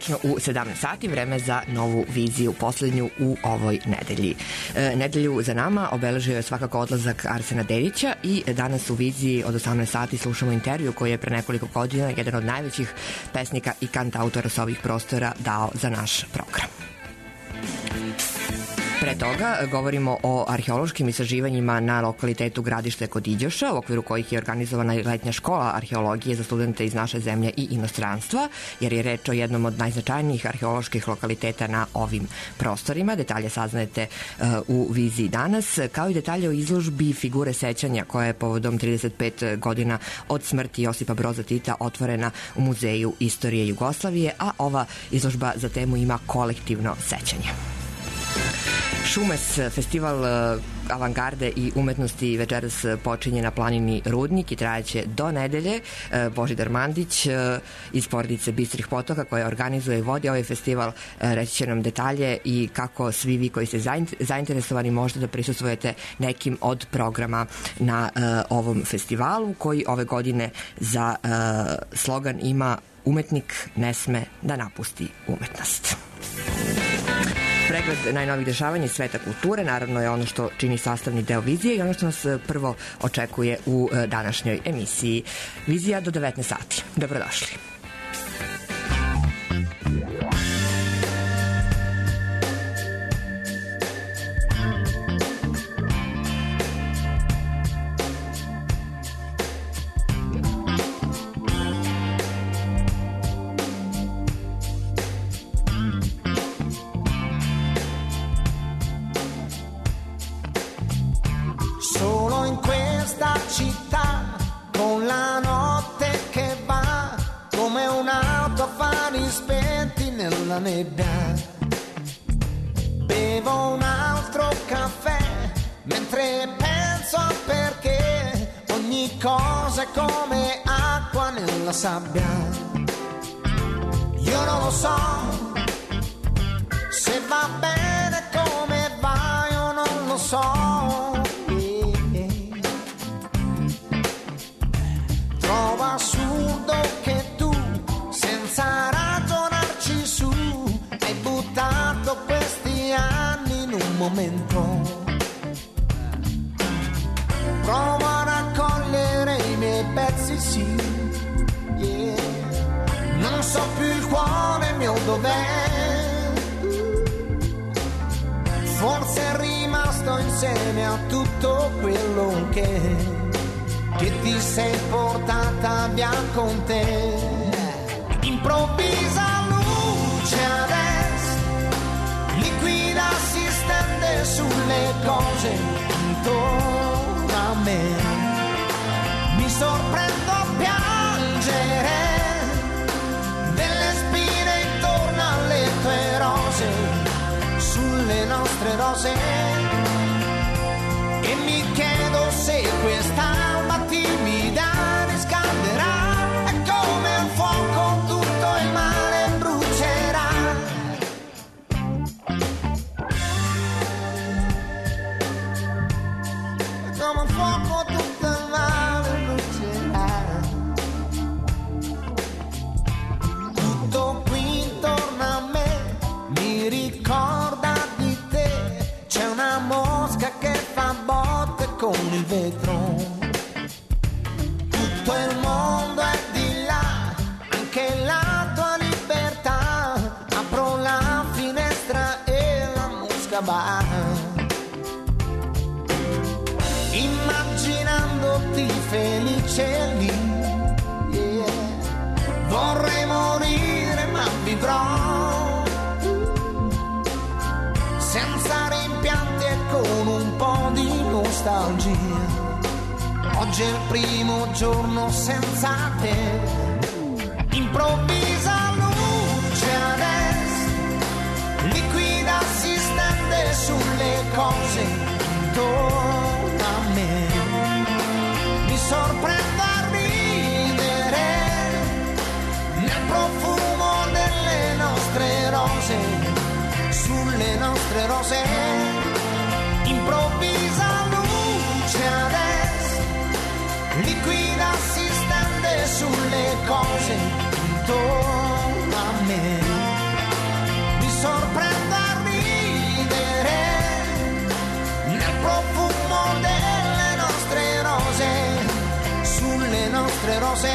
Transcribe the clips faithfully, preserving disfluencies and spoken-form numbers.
tačno u sedamnaest sati, vreme za novu viziju, poslednju u ovoj nedelji. E, nedelju za nama obeležio je svakako odlazak Arsena Dedića i danas u viziji od osamnaest sati slušamo intervju koji je pre nekoliko godina jedan od najvećih pesnika i kantautora sa ovih prostora dao za naš program. Pre toga govorimo o arheološkim istraživanjima na lokalitetu Gradište kod Iđoša, u okviru kojih je organizovana letnja škola arheologije za studente iz naše zemlje i inostranstva, jer je reč o jednom od najznačajnijih arheoloških lokaliteta na ovim prostorima. Detalje saznajete uh, u viziji danas, kao i detalje o izložbi Figure sećanja koja je povodom trideset pet godina od smrti Josipa Broza Tita otvorena u Muzeju istorije Jugoslavije, a ova izložba za temu ima kolektivno sećanje. Šumes, festival avangarde i umetnosti večeras počinje na planini Rudnik i trajaće do nedelje. Božidar Mandić iz porodice Bistrih potoka koja organizuje i vodi ovaj festival reći će nam detalje i kako svi vi koji ste zainteresovani možete da prisustvujete nekim od programa na ovom festivalu koji ove godine za slogan ima Umetnik ne sme da napusti umetnost. Pregled najnovih dešavanja iz sveta kulture naravno je ono što čini sastavni deo vizije i ono što nas prvo očekuje u današnjoj emisiji. Vizija do devetnaest sati. Dobrodošli. La nebbia, bevo un altro caffè mentre penso a perché ogni cosa è come acqua nella sabbia. Io non lo so se va bene come va, io non lo so. Trovo assurdo che tu senza ragionarci su hai buttato questi anni in un momento. Provo a raccogliere i miei pezzi, sì, yeah. Non so più il cuore mio dov'è. Forse è rimasto insieme a tutto quello che che ti sei portata via con te. Improvvisa luce adesso, liquida si stende sulle cose intorno a me. Mi sorprendo a piangere delle spine intorno alle tue rose, sulle nostre rose. E mi chiedo se quest'alba timida riscalderà. È come un fuoco, tutto il male brucerà. È come un fuoco, tutto il male brucerà. Tutto qui intorno a me mi ricorda di te. C'è una mosca che fa botte con il vetro. Tutto il mondo è di là, anche la tua libertà. Apro la finestra e la mosca va. Immaginandoti felice lì, yeah. Vorrei morire ma vivrò senza rimpianti e con un po' di nostalgia. Oggi è il primo giorno senza te. Improvvisa luce adesso, liquida si stende sulle cose intorno a me. Mi sorprendo a ridere nel profumo delle nostre rose, sulle nostre rose. Improvvisa luce adesso, liquida si stende sulle cose intorno a me. nostre rose.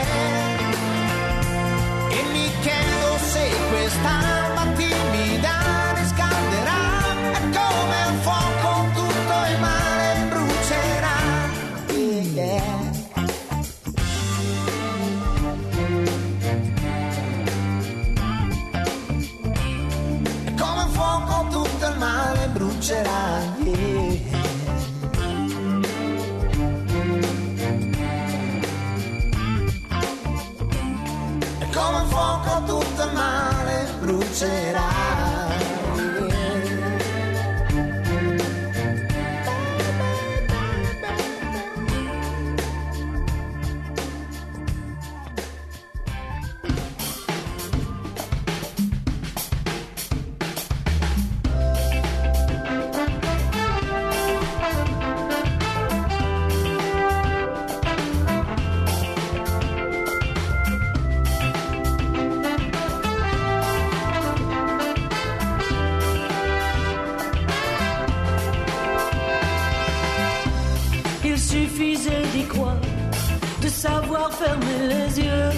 E mi chiedo se quest'alba timida riscalderà, e come un fuoco tutto il male brucerà. Yeah. E come un fuoco tutto il male brucerà. Yeah. Come un fuoco tutto il male brucerà. Savoir fermer les yeux,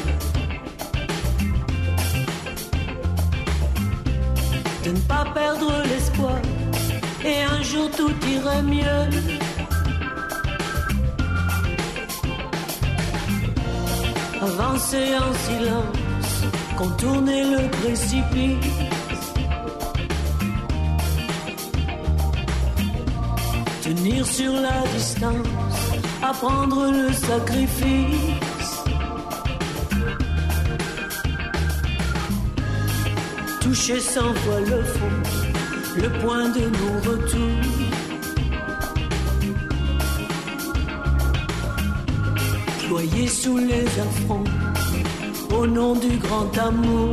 de ne pas perdre l'espoir, et un jour tout irait mieux. Avancer en silence, contourner le précipice, tenir sur la distance, apprendre le sacrifice, toucher cent fois le fond, le point de non-retour, ployer sous les affronts, au nom du grand amour.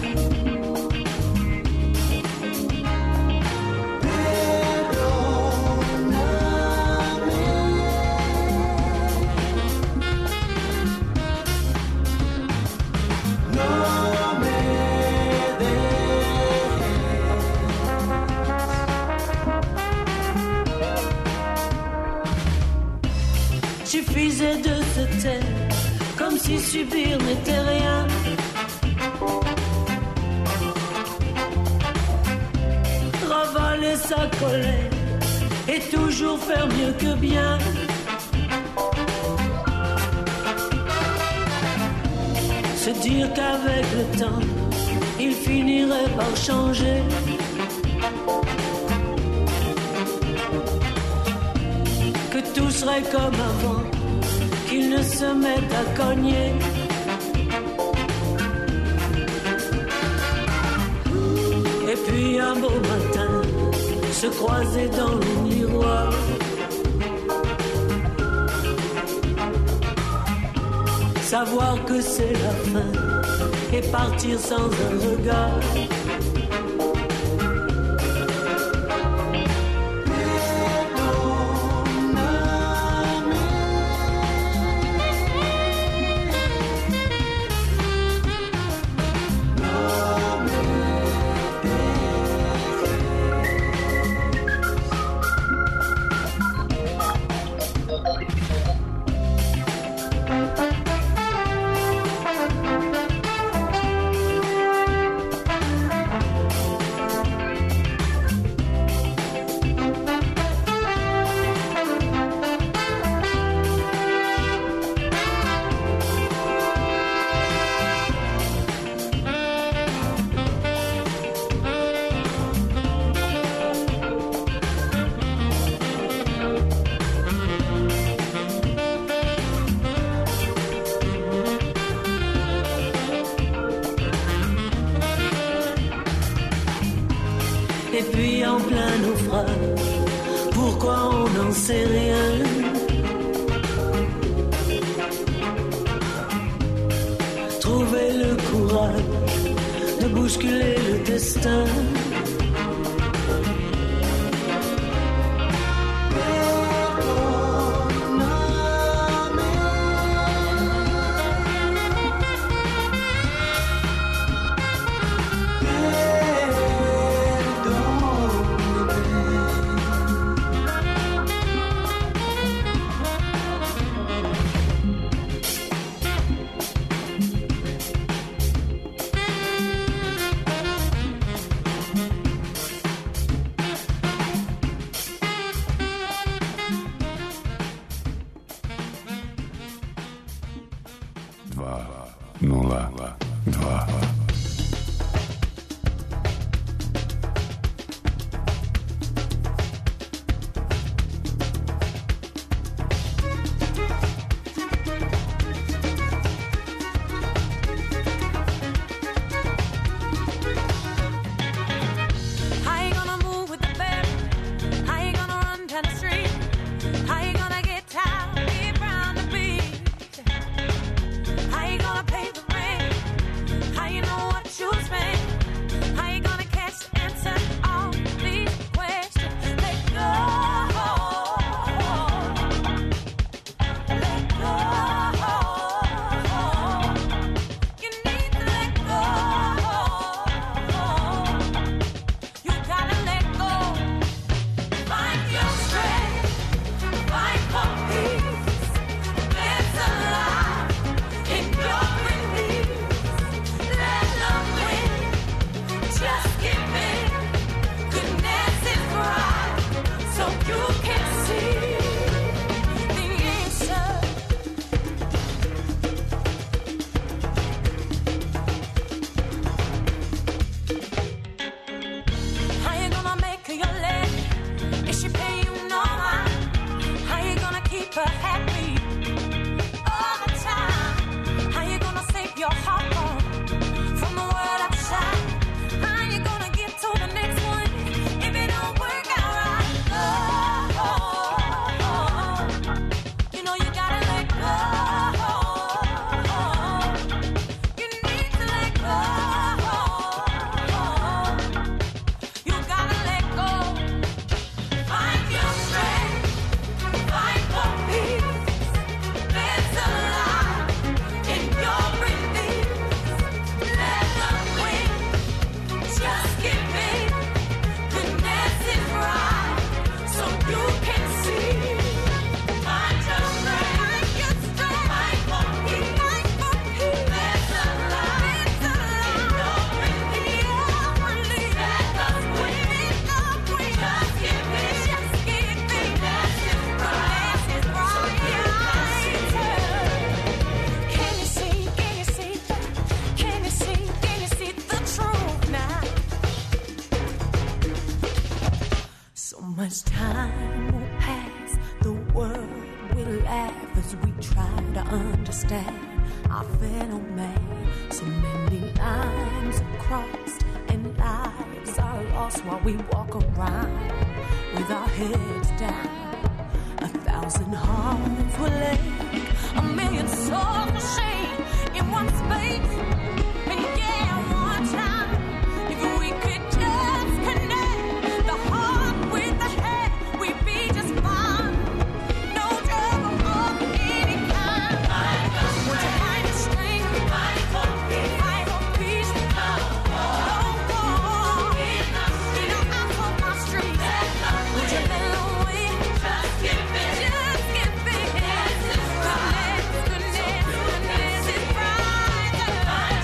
Suffisait de se taire, comme si subir n'était rien. Ravaler sa colère et toujours faire mieux que bien. Se dire qu'avec le temps, il finirait par changer. Que tout serait comme avant, qu'il ne se mette à cogner. Et puis un beau matin, se croiser dans le miroir, savoir que c'est la fin et partir sans un regard. Et puis en plein naufrage, pourquoi on n'en sait rien? Trouver le courage de bousculer le destin. nula dva. Bye.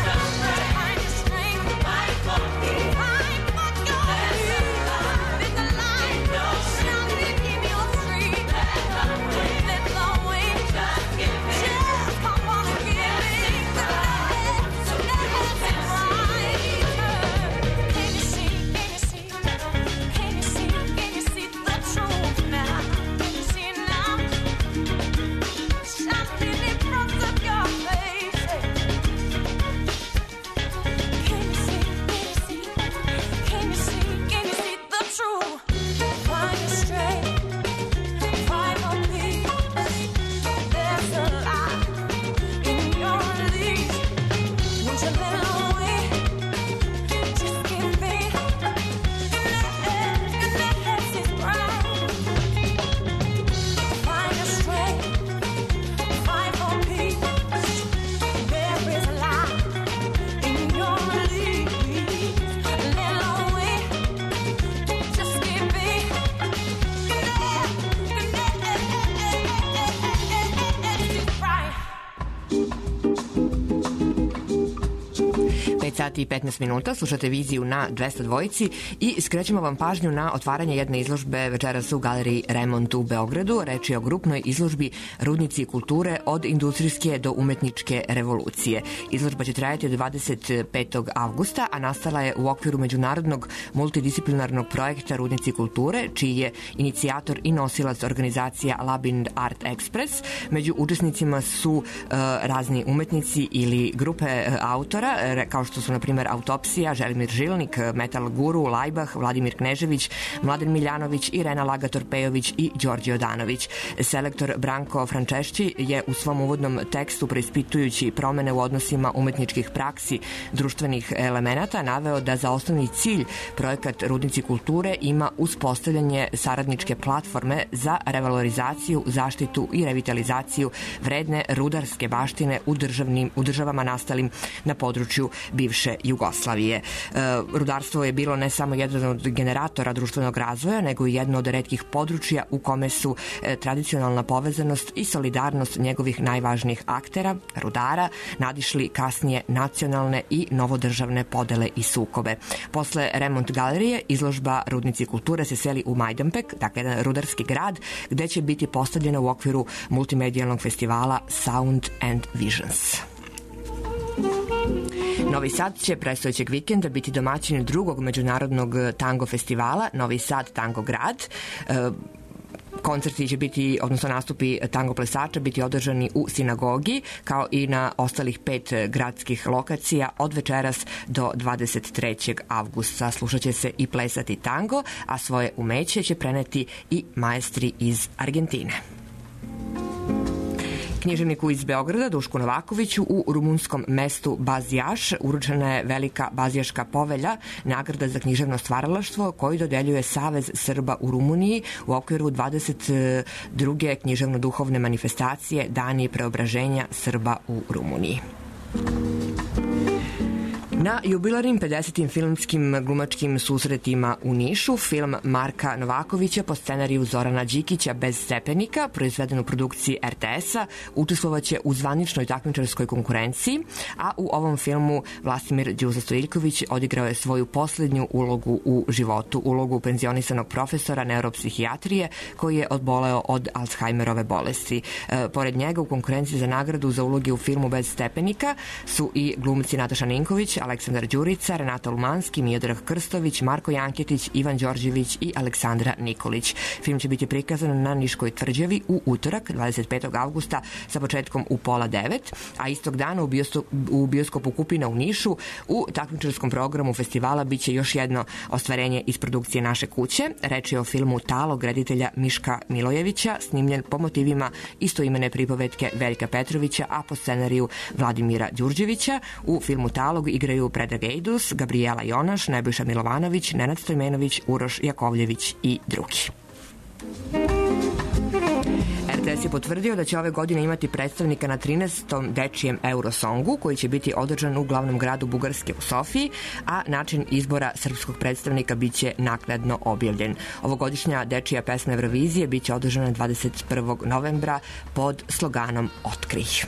sati i petnaest minuta, slušate Viziju na dvesta dvojici i skrećemo vam pažnju na otvaranje jedne izložbe večeras u galeriji Remont u Beogradu. Reč je o grupnoj izložbi Rudnici kulture od industrijske do umetničke revolucije. Izložba će trajati od dvadeset petog avgusta, a nastala je u okviru međunarodnog multidisciplinarnog projekta Rudnici kulture, čiji je inicijator i nosilac organizacija Labin Art Express. Među učesnicima su uh, razni umetnici ili grupe uh, autora, kao što su, na primjer, Autopsija, Želimir Žilnik, Metal Guru, Lajbah, Vladimir Knežević, Mladen Miljanović, Irena Lagator-Pejović i Đorđe Odanović. Selektor Branko Frančešći je u svom uvodnom tekstu, preispitujući promene u odnosima umetničkih praksi društvenih elemenata, naveo da za osnovni cilj projekat Rudnici kulture ima uspostavljanje saradničke platforme za revalorizaciju, zaštitu i revitalizaciju vredne rudarske baštine u, državnim, u državama nastalim na području bivše Jugoslavije. Rudarstvo je bilo ne samo jedan od generatora društvenog razvoja, nego i jedno od retkih područja u kome su tradicionalna povezanost i solidarnost njegovih najvažnijih aktera, rudara, nadišli kasnije nacionalne i novodržavne podele i sukobe. Posle Remont galerije, izložba Rudnici kulture se seli u Majdanpek, dakle jedan rudarski grad, gde će biti postavljena u okviru multimedijalnog festivala Sound and Visions. Novi Sad će predstojećeg vikenda biti domaćin drugog međunarodnog tango festivala Novi Sad Tango grad. Koncerti će biti, odnosno nastupi tango plesača, biti održani u sinagogi, kao i na ostalih pet gradskih lokacija od večeras do dvadeset trećeg avgusta. Slušat će se i plesati tango, a svoje umeće će preneti i maestri iz Argentine. Književniku iz Beograda, Dušku Novakoviću, u rumunskom mestu Bazijaš uručena je velika Bazijaška povelja, nagrada za književno stvaralaštvo koju dodeljuje Savez Srba u Rumuniji u okviru dvadeset druge književno-duhovne manifestacije Dani preobraženja Srba u Rumuniji. Na jubilarnim pedesetim filmskim glumačkim susretima u Nišu, film Marka Novakovića po scenariju Zorana Đikića Bez stepenika, proizveden u produkciji er te es-a, učestvovaće u zvaničnoj takmičarskoj konkurenciji, a u ovom filmu Vlastimir Đuza Stojiljković odigrao je svoju poslednju ulogu u životu, ulogu penzionisanog profesora neuropsihijatrije koji je odboleo od Alzheimerove bolesti. E, pored njega u konkurenciji za nagradu za uloge u filmu Bez stepenika su i glumci Nataša Ninković, Aleksandar Đurica, Renata Lumanski, Miodrag Krstović, Marko Janketić, Ivan Đorđević i Aleksandra Nikolić. Film će biti prikazan na Niškoj tvrđavi u utorak, dvadeset petog avgusta, sa početkom u pola devet, a istog dana u, bioskop, u bioskopu Kupina u Nišu u takmičarskom programu festivala biće još jedno ostvarenje iz produkcije Naše kuće. Reč je o filmu Talog reditelja Miška Milojevića, snimljen po motivima istoimene pripovetke Veljka Petrovića, a po scenariju Vladimira Đurđevića. U filmu Talog igraju Predrag Ejdus, Gabriela Jonaš, Nebojša Milovanović, Nenad Stojmenović, Uroš Jakovljević i drugi. er te es je potvrdio da će ove godine imati predstavnika na trinaestom dečijem Eurosongu, koji će biti održan u glavnom gradu Bugarske u Sofiji, a način izbora srpskog predstavnika biće naknadno objavljen. Ovogodišnja dečija pesma Eurovizije biće održana dvadeset prvog novembra pod sloganom Otkrij.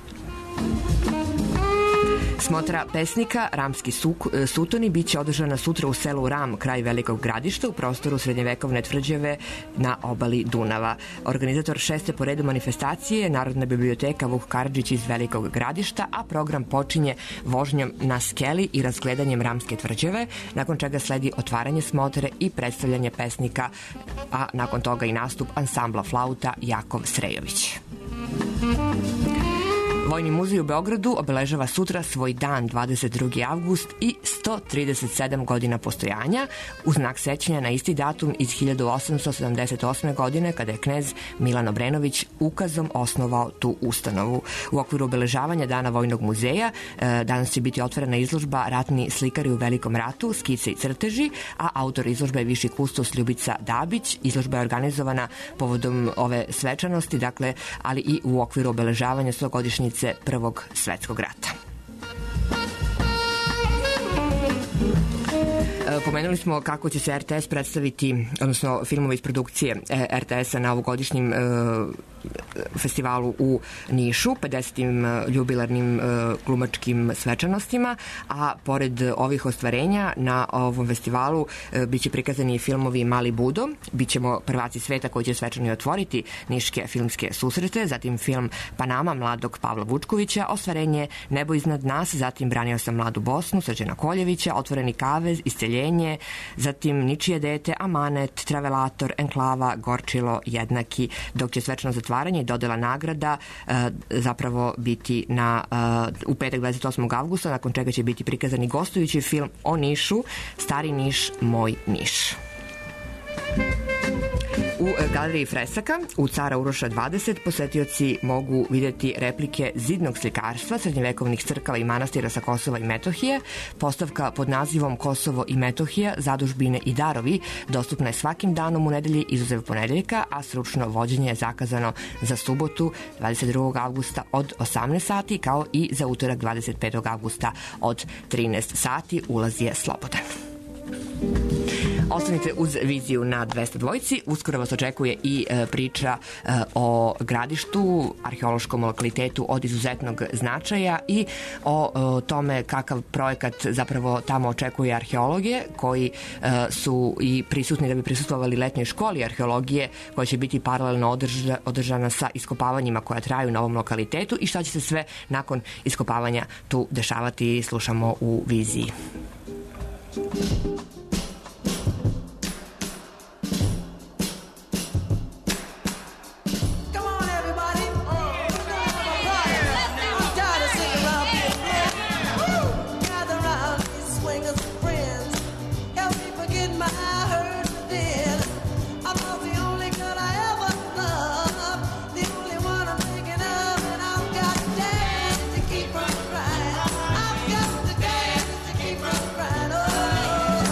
Smotra pesnika Ramski suk, sutoni biće održana sutra u selu Ram, kraj Velikog Gradišta, u prostoru srednjevekovne tvrđave na obali Dunava. Organizator šeste po redu manifestacije je Narodna biblioteka Vuk Karadžić iz Velikog Gradišta, a program počinje vožnjom na skeli i razgledanjem Ramske tvrđave, nakon čega sledi otvaranje smotre i predstavljanje pesnika, a nakon toga i nastup ansambla flauta Jakov Srejović. Vojni muzej u Beogradu obeležava sutra svoj dan, dvadeset drugi avgust, i sto trideset sedam godina postojanja, u znak sećanja na isti datum iz hiljadu osamsto sedamdeset osme. godine, kada je knez Milan Obrenović ukazom osnovao tu ustanovu. U okviru obeležavanja Dana Vojnog muzeja danas će biti otvorena izložba Ratni slikari u Velikom ratu, skice i crteži, a autor izložbe je viši kustos Ljubica Dabić. Izložba je organizovana povodom ove svečanosti, dakle, ali i u okviru obeležavanja stogodišnjice Prvog svetskog rata. Pomenuli smo kako će se er te es predstaviti, odnosno filmovi iz produkcije er te es-a na ovogodišnjim festivalu u Nišu, pedesetim jubilarnim glumačkim svečanostima, a pored ovih ostvarenja na ovom festivalu biće prikazani filmovi Mali Budo, bićemo prvaci sveta koji će svečano otvoriti niške filmske susrete, zatim film Panama mladog Pavla Vučkovića, ostvarenje Nebo iznad nas, zatim Branio sam mladu Bosnu Srđana Koljevića, Otvoreni kavez, Isceljenje, zatim Ničije dete, Amanet, Travelator, Enklava, Gorčilo, Jednaki, dok će svečano zatvaranje i dodela nagrada uh, zapravo biti na, uh, u petak dvadeset osmog avgusta, nakon čega će biti prikazani gostujući film o Nišu, Stari Niš, moj Niš. U galeriji Fresaka u Cara Uroša dvadeset posetioci mogu videti replike zidnog slikarstva srednjevekovnih crkava i manastira sa Kosova i Metohije. Postavka pod nazivom Kosovo i Metohija, zadužbine i darovi dostupna je svakim danom u nedelji izuzev ponedeljka, a stručno vođenje je zakazano za subotu dvadeset drugog avgusta od osamnaest sati, kao i za utorak dvadeset petog avgusta od trinaest sati. Ulaz je slobodan. Ostanite uz viziju na dvesta dvojci. Uskoro vas očekuje i e, priča e, o Gradištu, arheološkom lokalitetu od izuzetnog značaja i o, o tome kakav projekat zapravo tamo očekuje arheologe koji e, su i prisutni da bi prisustvovali letnjoj školi arheologije koja će biti paralelno održa, održana sa iskopavanjima koja traju na ovom lokalitetu i šta će se sve nakon iskopavanja tu dešavati, slušamo u viziji. Keep on crying.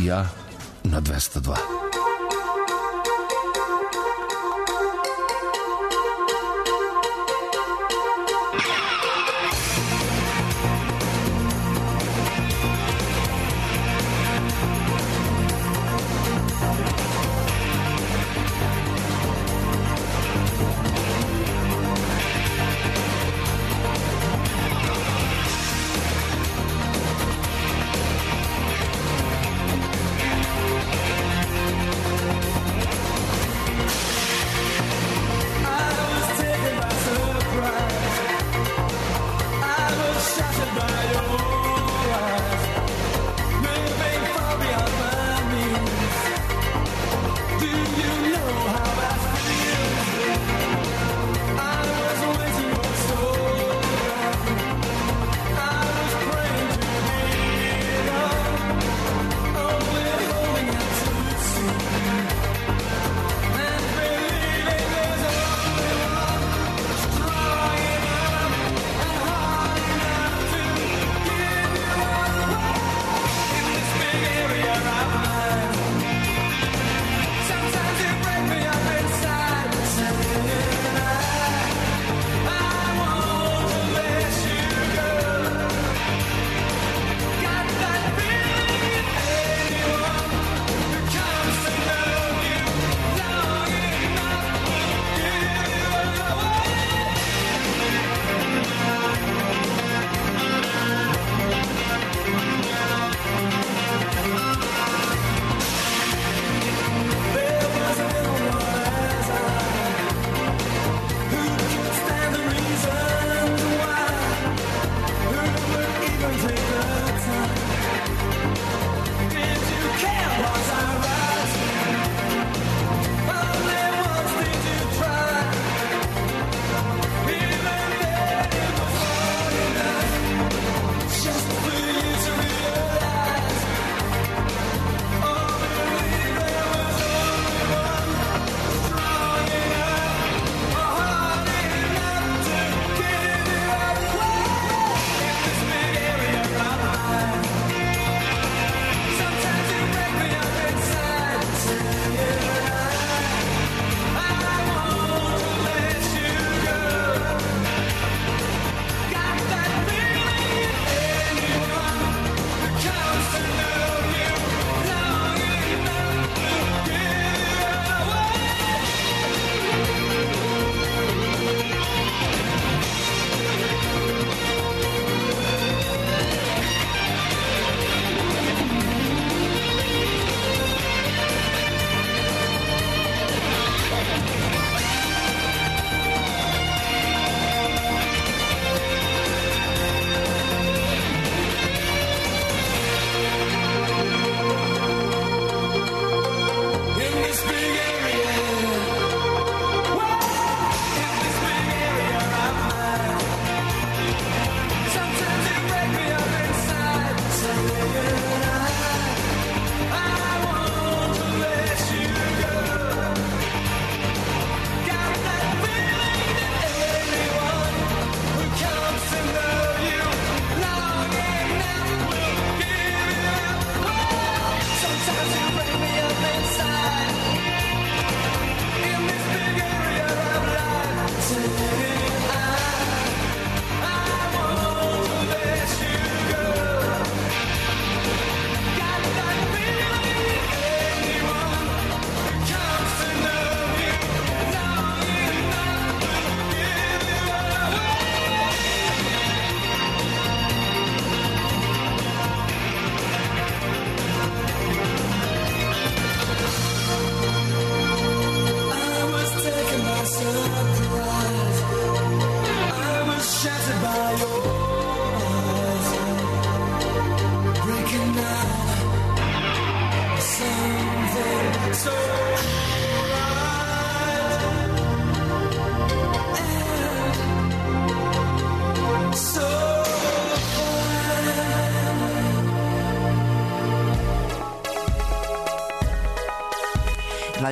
ja na dvesta dva.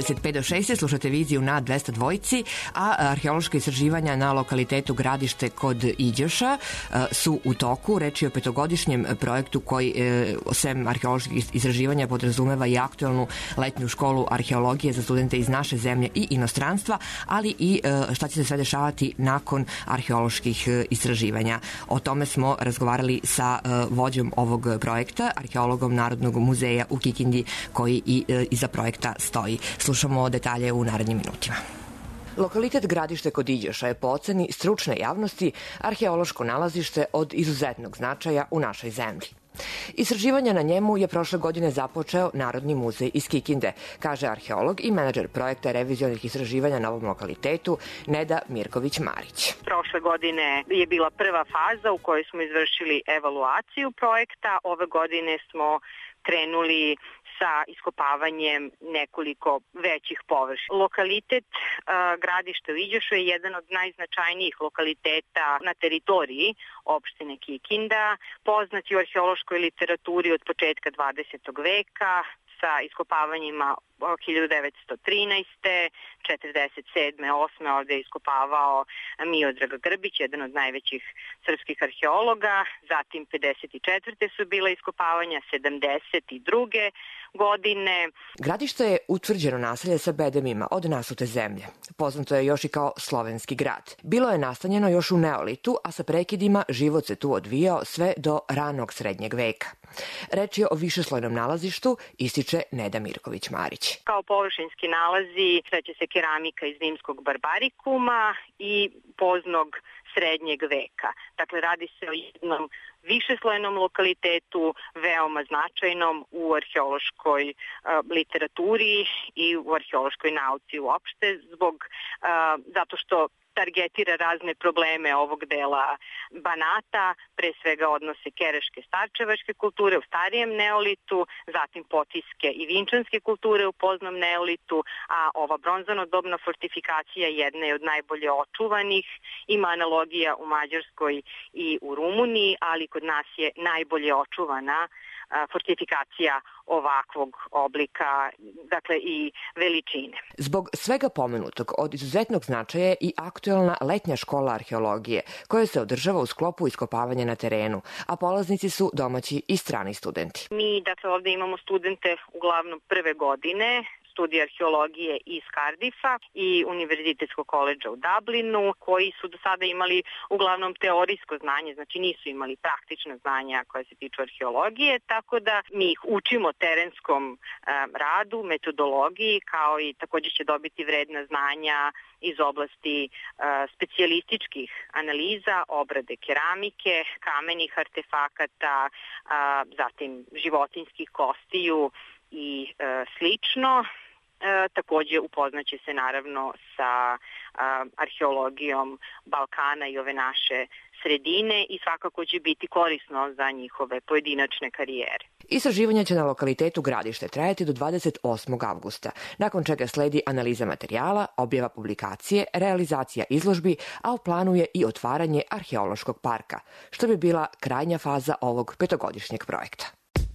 dvadeset pet do šest slušate viziju na dvesta dvojici, a arheološka istraživanja na lokalitetu Gradište kod Iđoša su u toku. Reč je o petogodišnjem projektu koji sem arheoloških istraživanja podrazumeva i aktuelnu letnju školu arheologije za studente iz naše zemlje i inostranstva, ali i šta će se sve dešavati nakon arheoloških istraživanja. O tome smo razgovarali sa vođom ovog projekta, arheologom Narodnog muzeja u Kikindi, koji i iza projekta stoji. Slušamo detalje u narednim minutima. Lokalitet Gradište kod Iđoša je po oceni stručne javnosti arheološko nalazište od izuzetnog značaja u našoj zemlji. Istraživanja na njemu je prošle godine započeo Narodni muzej iz Kikinde, kaže arheolog i menadžer projekta revizionih istraživanja na ovom lokalitetu Neda Mirković-Marić. Prošle godine je bila prva faza u kojoj smo izvršili evaluaciju projekta. Ove godine smo krenuli sa iskopavanjem nekoliko većih površina. Lokalitet uh, Gradište u Iđošu je jedan od najznačajnijih lokaliteta na teritoriji opštine Kikinda, poznat je u arheološkoj literaturi od početka dvadesetog veka, sa iskopavanjima hiljadu devetsto trinaeste. četrdeset sedme. osme. ovde je iskopavao Miodrag Grbić, jedan od najvećih srpskih arheologa. Zatim pedeset četvrte su bila iskopavanja, sedamdeset druge godine. Gradište je utvrđeno naselje sa bedemima od nasute zemlje. Poznato je još i kao slovenski grad. Bilo je nastanjeno još u neolitu, a sa prekidima život se tu odvijao sve do ranog srednjeg veka. Reč je o višeslojnom nalazištu, ističe Neda Mirković-Marić. Kao površinski nalazi sveće se keramika iz rimskog barbarikuma i poznog srednjeg veka. Dakle, radi se o jednom višeslojnom lokalitetu, veoma značajnom u arheološkoj uh, literaturi i u arheološkoj nauci uopšte, zbog, uh, zato što targetira razne probleme ovog dela Banata, pre svega odnose kereške starčevačke kulture u starijem neolitu, zatim potiske i vinčanske kulture u poznom neolitu, a ova bronzanodobna fortifikacija jedna je od najbolje očuvanih, ima analogija u Mađarskoj i u Rumuniji, ali kod nas je najbolje očuvana fortifikacija ovakvog oblika, dakle i veličine. Zbog svega pomenutog od izuzetnog značaja je i aktuelna letnja škola arheologije, koja se održava u sklopu iskopavanja na terenu, a polaznici su domaći i strani studenti. Mi, dakle, ovde imamo studente uglavnom prve godine, studije arheologije iz Cardiffa i Univerzitetskog koledža u Dublinu, koji su do sada imali uglavnom teorijsko znanje, znači nisu imali praktična znanja koja se tiču arheologije, tako da mi ih učimo terenskom um, radu, metodologiji, kao i takođe će dobiti vredna znanja iz oblasti uh, specijalističkih analiza, obrade keramike, kamenih artefakata, uh, zatim životinjskih kostiju i uh, slično. E, takođe upoznaće se naravno sa a, arheologijom Balkana i ove naše sredine i svakako će biti korisno za njihove pojedinačne karijere. Istraživanje će na lokalitetu Gradište trajati do dvadeset osmog avgusta, nakon čega sledi analiza materijala, objava publikacije, realizacija izložbi, a u planu je i otvaranje arheološkog parka, što bi bila krajnja faza ovog petogodišnjeg projekta.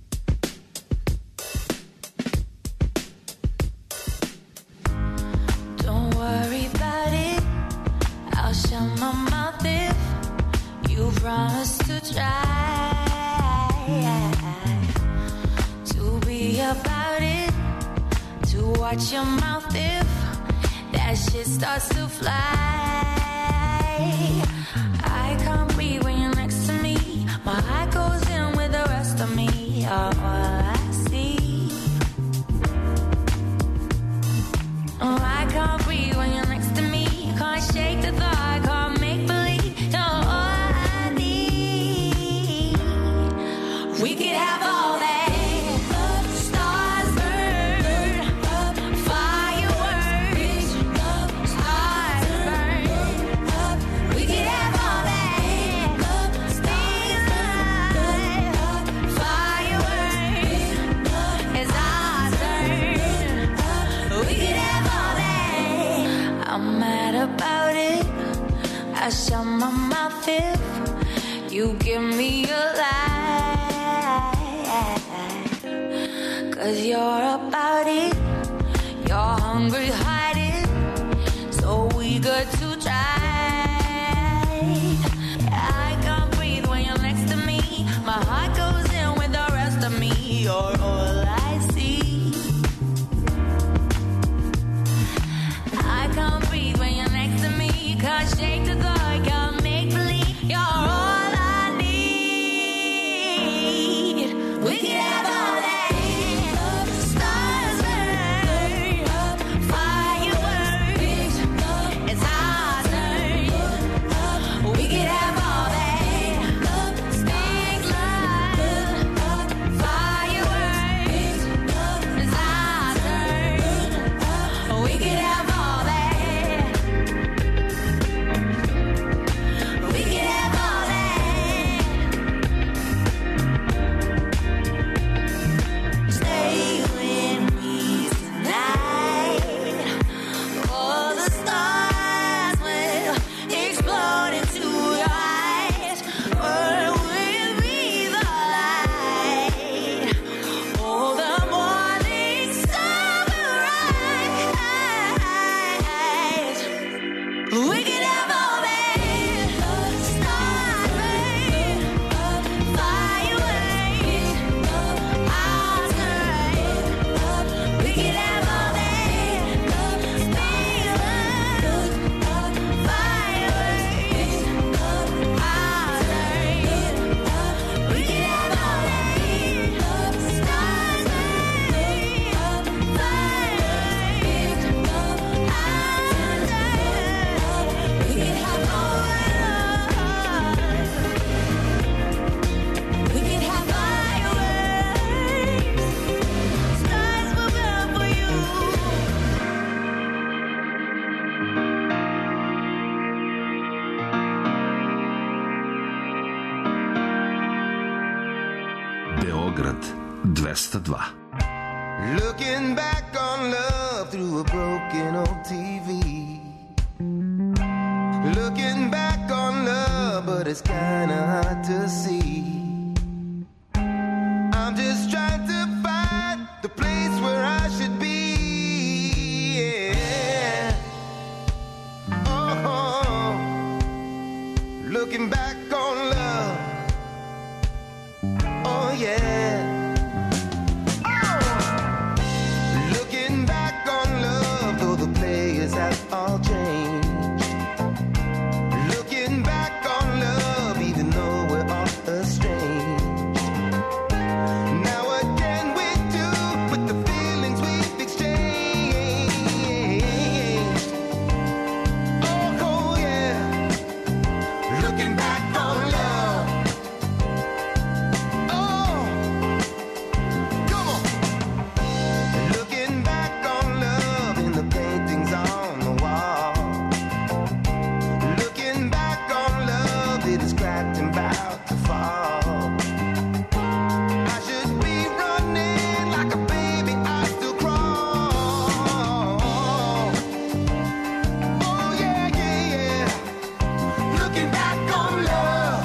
I'll shut my mouth if you promise to try to be about it, to watch your mouth if that shit starts to fly. I can't breathe when you're next to me. My heart goes in with the rest of me. You're all I see. Oh, I can't breathe when you're next to me. Can't shake the thought, can't make believe. You're all I need. We could have all that. Stars burn, fireworks. Stars burn. We could have all that. Stars burn, fireworks. As our turn, we could have all that. I'm mad about it. I shut my mouth if you give me a lie. Cause you're about it. You're hungry. good to try. I can't breathe when you're next to me. My heart goes in with the rest of me. You're all I see. I can't breathe when you're next to me. Can't shake the thought, can't make believe. You're all I need. We can have all that. Stars burn, fireworks. It's our turn. We can have all that. Big love, fireworks. It's our turn. We can have all that. We can have all that. Stay with me tonight. All the stars will explode into your eyes. Burn with me the light. Oh, the morning sun will rise. We can have all that. Stars burn, fireworks. Our turn. We can have all that. Big love, fireworks. Our turn. We can have all that. Stars burn, fireworks. Our turn. We can have all that. We can have fireworks. Stars will burn for you. Beograd dvesta dva. Looking back on love through a broken old T V. Looking back on love, but it's kinda hard to see. I'm just trying to find the place where I should be. Yeah. Oh, looking back on love. Oh yeah. Looking back on love, though the players have all changed. Looking back on love, even though we're all estranged. Now what can we do with the feelings we've exchanged? Oh, oh yeah. Looking back on love. Oh, come on. Looking back on love in the paintings on the wall. Looking back on love, it is cracked and about to fall. I should be running like a baby, I still crawl. Oh yeah, yeah, yeah. Looking back on love.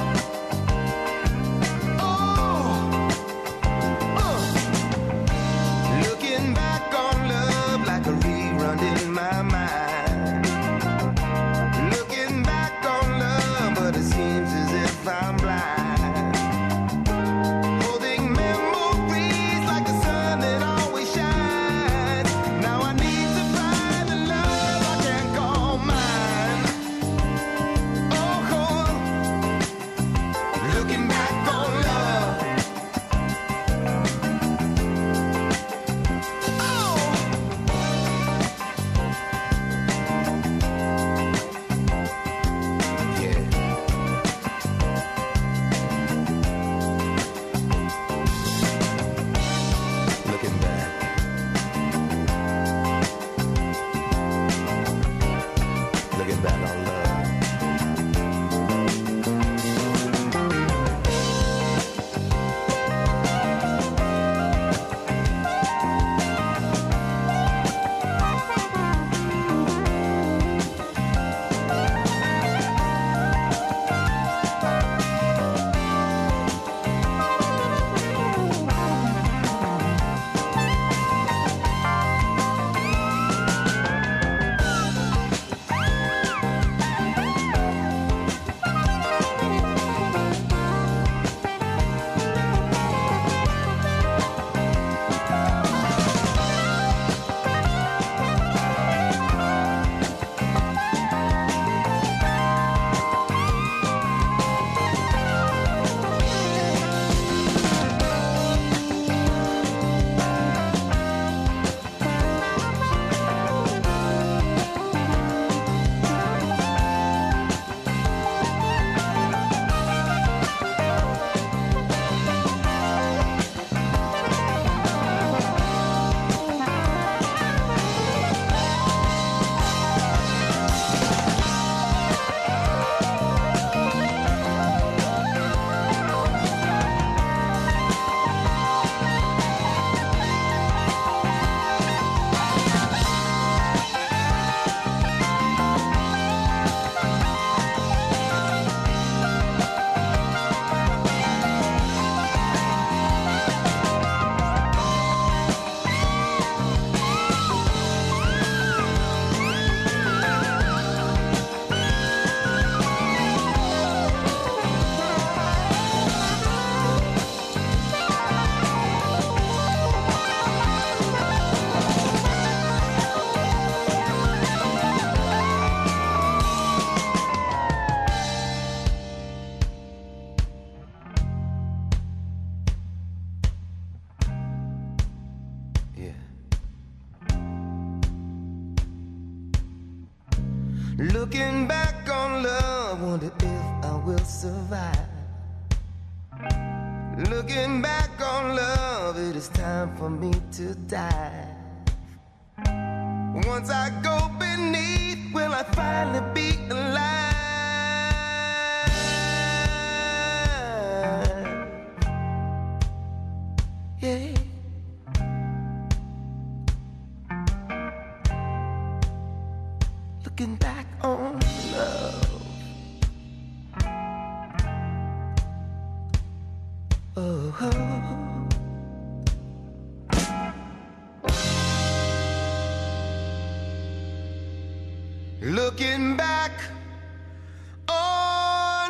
Oh, uh. Looking back on love like a rerun in my mind. Looking back on love, but it seems as if I'm blind. Holding memories like the sun that always shines. Now I need to find the love I can call mine. Oh, oh. Looking back on love. Oh. Yeah. Looking back. Looking back on love. Looking back on love, wonder if I will survive. Looking back on love, it is time for me to dive. Once I go beneath, will I finally be alive? Yeah. Looking back on love. Oh, oh. Looking back on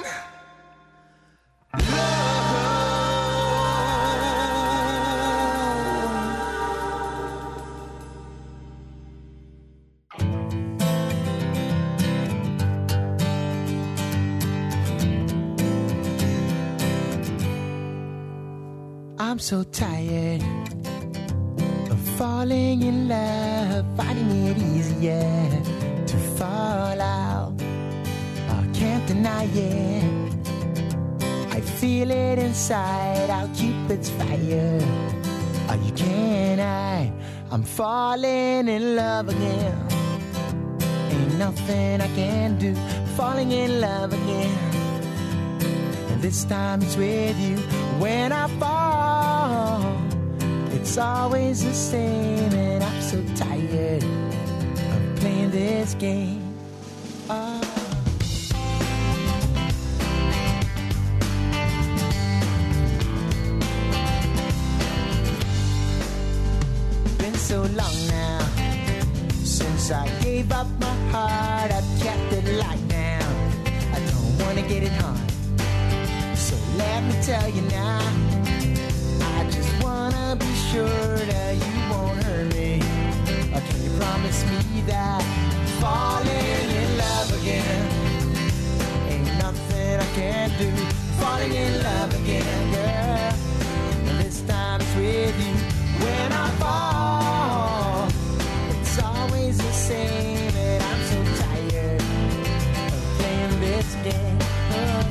I'm so tired of falling in love, finding it easier to fall out. I can't deny it. I feel it inside, I'll keep its fire. Oh, you can't hide, I'm falling in love again. Ain't nothing I can do, falling in love again. And this time it's with you. When I fall, it's always the same, and I'm so tired of playing this game. Oh. Been so long now since I gave up my heart. I've kept it locked down, I don't wanna get it hard. So let me tell you now, I just wanna be sure that you won't hurt me. Or can you promise me that falling in love again ain't nothing I can do? Falling in love again, girl, and this time it's with you. When I fall, it's always the same, and I'm so tired of playing this game. Oh,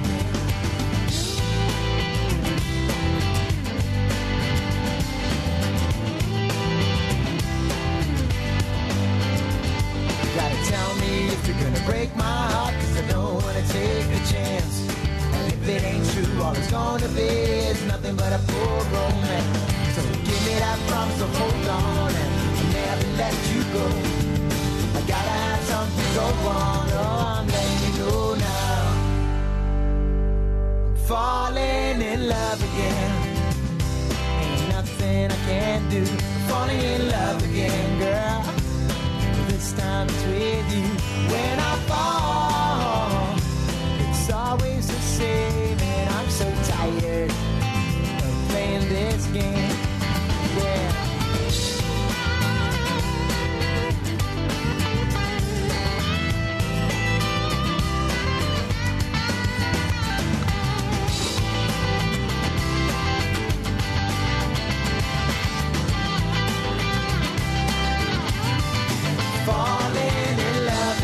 tell me if you're gonna break my heart, cause I don't wanna take a chance. And if it ain't true, all it's gonna be is nothing but a poor romance. So give me that promise to hold on and I'll never let you go. I gotta have something go on, oh, I'm letting you know now. I'm falling in love again. Ain't nothing I can do. I'm falling in love again, girl. This time it's with you. When I fall, it's always the same, and I'm so tired of playing this game. Yeah. Falling in love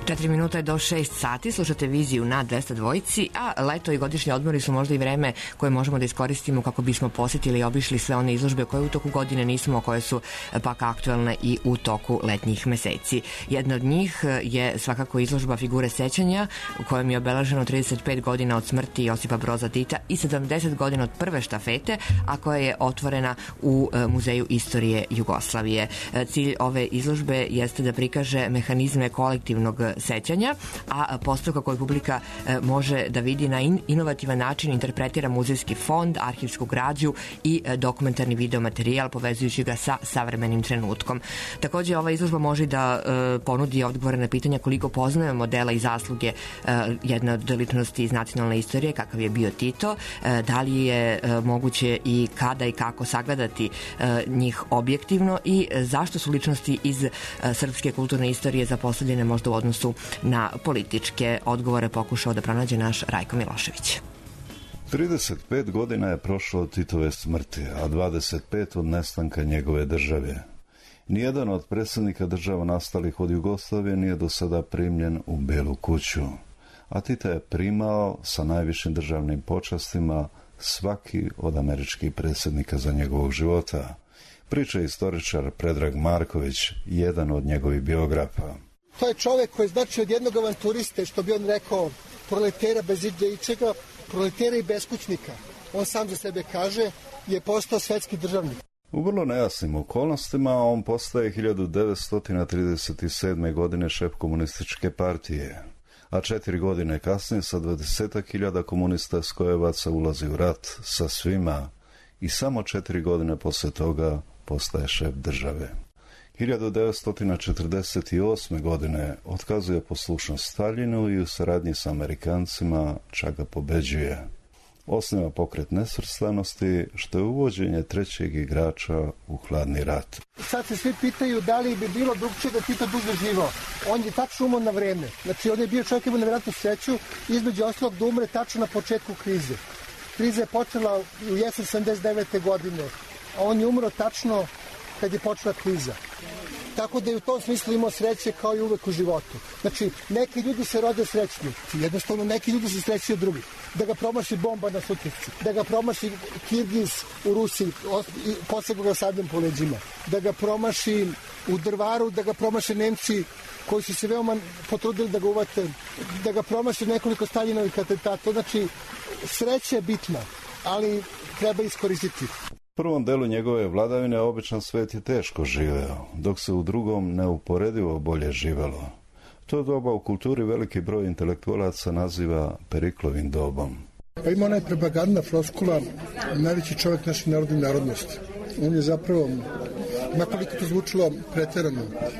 Četiri minuta je do šest sati, slušate viziju na dvesta dvojici, a leto i godišnji odmori su možda i vreme koje možemo da iskoristimo kako bismo posjetili i obišli sve one izložbe koje u toku godine nismo, koje su pak aktuelne i u toku letnjih meseci. Jedna od njih je svakako izložba figure sećanja u kojom je obeleženo trideset pet godina od smrti Josipa Broza Tita i sedamdeset godina od prve štafete, a koja je otvorena u Muzeju istorije Jugoslavije. Cilj ove izložbe jeste da prikaže mehanizme kolektivnog sećanja, a postavka koju publika može da vidi na inovativan način interpretira muzejski fond, arhivsku građu i dokumentarni video materijal, povezujući ga sa savremenim trenutkom. Takođe, ova izložba može da ponudi odgovore na pitanja koliko poznajemo dela i zasluge jedne od ličnosti iz nacionalne istorije, kakav je bio Tito, da li je moguće i kada i kako sagledati njih objektivno i zašto su ličnosti iz srpske kulturne istorije zapostavljene možda u odnosu na političke. Odgovore pokušao da pronađe naš Rajko Milošević. trideset pet godina je prošlo od Titove smrti, a dvadeset pet od nestanka njegove države. Nijedan od predsjednika država nastalih od Jugoslavije nije do sada primljen u Belu kuću, a Tita je primao sa najvišim državnim počastima svaki od američkih predsjednika za njegovog života. Priča istoričar Predrag Marković, jedan od njegovih biografa. To je čovjek koji znači od jednog avanturiste, što bi on rekao, proletera bez ičega, proletera i beskućnika. On sam za sebe kaže, je postao svetski državnik. U vrlo nejasnim okolnostima on postaje hiljadu devetsto trideset sedme. godine šef komunističke partije, a četiri godine kasnije sa dvadesetak hiljada komunista skojevaca ulazi u rat sa svima i samo četiri godine posle toga postaje šef države. hiljadu devetsto četrdeset osme. godine otkazuje poslušnost Staljinu i u saradnji sa Amerikancima čak ga pobeđuje. Osniva pokret nesvrstanosti, što je uvođenje trećeg igrača u hladni rat. Sad se svi pitaju da li bi bilo drugčije da Tito duže živao. On je tačno umro na vreme. Znači, on je bio čovjek ima nevjerojatnu sreću, između ostalog da umre tačno na početku krize. Kriza je počela u jesen sedamdeset devete. godine, a on je umro tačno kad je počela kriza. Tako da je u tom smislu imao sreće kao i uvek u životu. Znači, neki ljudi se rode srećni. Jednostavno, neki ljudi se sreći od drugih. Da ga promaši bomba na Sutjevci, da ga promaši Kirgiz u Rusiji, posle ga sadem po leđima, da ga promaši u Drvaru, da ga promaše Nemci koji su se veoma potrudili da ga uvate, da ga promaši nekoliko Staljinovih atentata. Znači, sreća je bitna, ali treba iskoristiti. U prvom delu njegove vladavine običan svet je teško živeo, dok se u drugom neuporedivo bolje živelo. To doba u kulturi veliki broj intelektualaca naziva Periklovim dobom. Pa ima onaj propagandna floskula, najveći čovjek naše narodne narodnosti. On je zapravo, nakoliko to zvučilo preterano,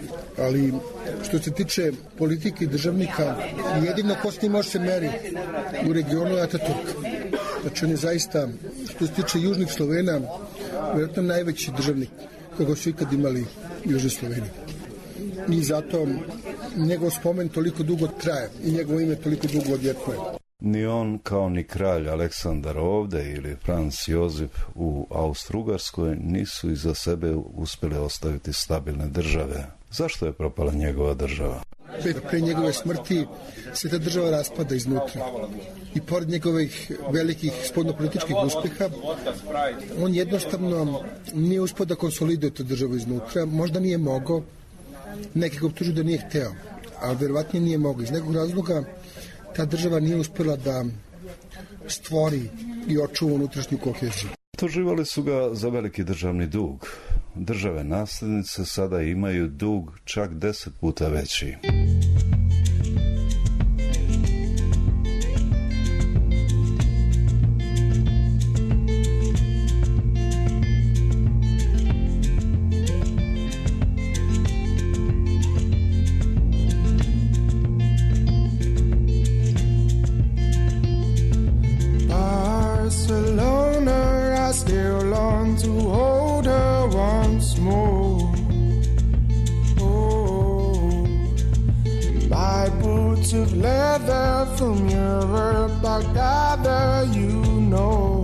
ali što se tiče politike i državnika, jedino ko s njim može se meri u regionu je Ataturk. Znači on je zaista, što se tiče južnih Slovena, vjerojatno najveći državnik koga su ikad imali južni Sloveni. I zato njegov spomen toliko dugo traje i njegovo ime toliko dugo odjekuje. Ni on kao ni kralj Aleksandar ovde ili Franz Josip u Austro-Ugarskoj nisu iza sebe uspjeli ostaviti stabilne države. Zašto je propala njegova država? Pre njegove smrti se ta država raspada iznutra. I pored njegovih velikih spoljnopolitičkih uspjeha, on jednostavno nije uspio da konsoliduje tu državu iznutra. Možda nije mogao, neki ga optužuju da nije hteo, ali verovatno nije mogao. Iz nekog razloga ta država nije uspjela da stvori i očuva unutrašnju koheziju. Optuživali su ga za veliki državni dug. Države nasljednice sada imaju dug čak deset puta veći. Of leather from Europe, I gather you know,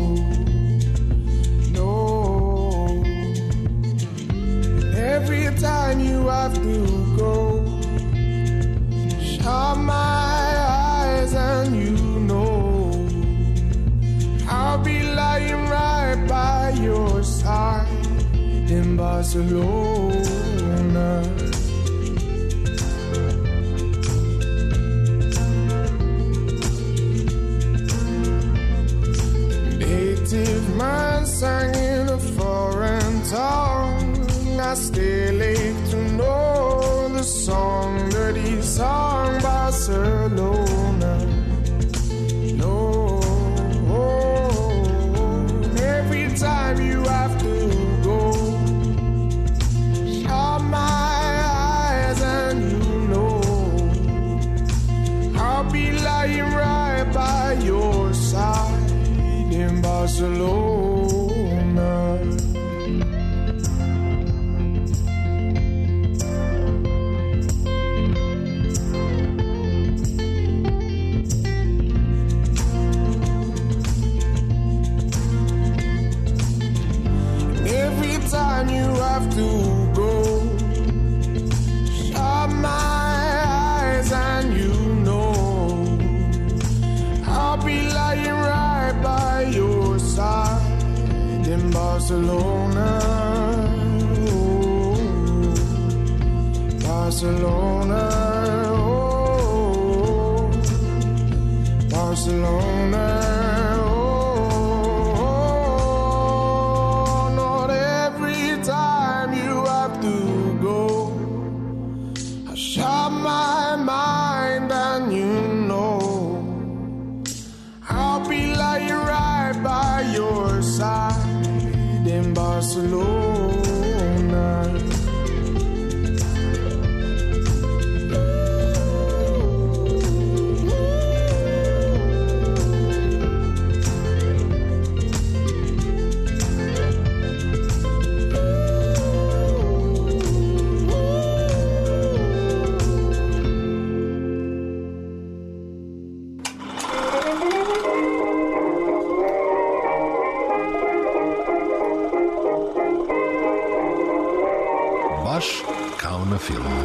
no. Every time you have to go, Barcelona. Native man sang in a foreign tongue. I still like to know the song that he sung, Barcelona. No, every time you have to go, shut my eyes and you know I'll be lying right by your side in Barcelona. Time you have to go, shut my eyes and you know I'll be lying right by your side in Barcelona. Oh, Barcelona, oh, Barcelona. Shut my mind and you know I'll be lying right by your side in Barcelona. Kao na filmu.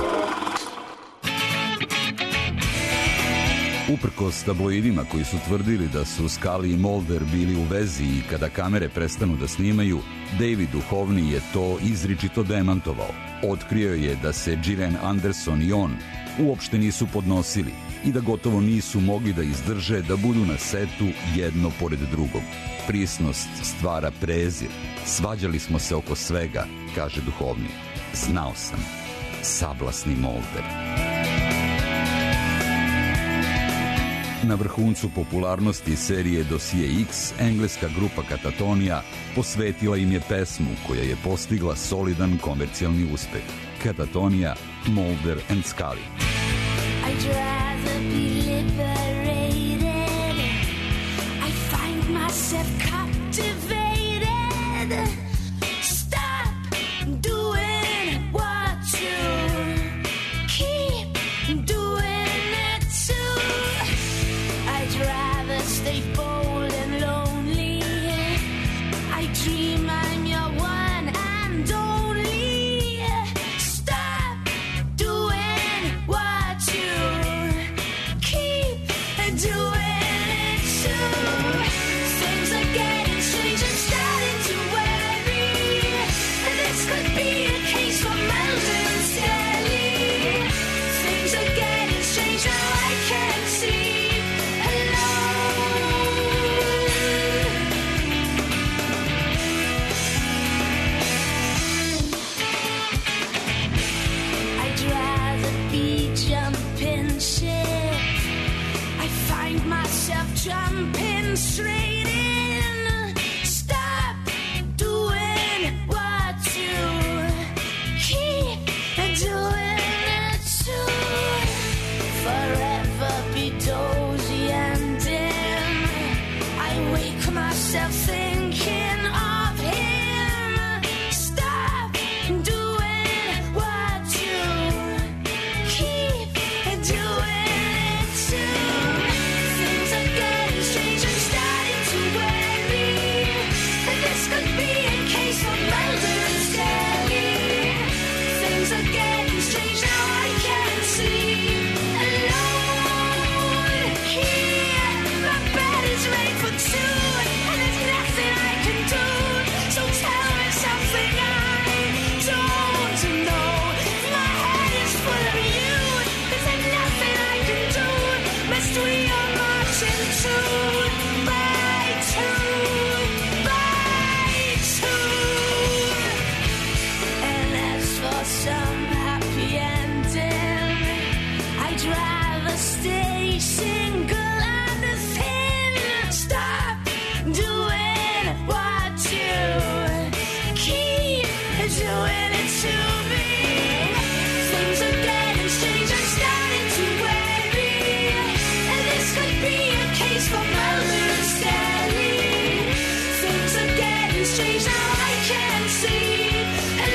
Uprkos tabloidima koji su tvrdili da su Scully i Mulder bili u vezi i kada kamere prestanu da snimaju, David Duhovni je to izričito demantovao. Otkrio je da se Gillian Anderson i on uopšte nisu podnosili i da gotovo nisu mogli da izdrže da budu na setu jedno pored drugog. Prisnost stvara prezir. Svađali smo se oko svega, kaže Duhovni. Znao sam. Sablasni Mulder. Na vrhuncu popularnosti serije Dosije X, engleska grupa Katatonia posvetila im je pesmu koja je postigla solidan komercijalni uspeh. Katatonia, Mulder and Scully. I'd rather be liberated. I find myself captivated. Stop doing what you keep doing it too. I'd rather stay bold and lonely. I dream I'm your one and only. Stop doing what you keep doing it too. Things are getting strange, I'm starting to worry. This could be a case for Mulder and Scully. Things are getting strange, now I can't sleep alone. I'd rather be jumping ship. I find myself jumping straight in. Stop doing what you keep doing it too. Forever be dozy and dim. I wake myself thinking of him. Stop doing what you keep doing it too. Things are getting strange, I'm starting to every single underthing. Stop doing what you keep doing it to me. Things are getting strange, I'm starting to worry. And this could be a case for Mulder and Scully. Things are getting strange, now I can't sleep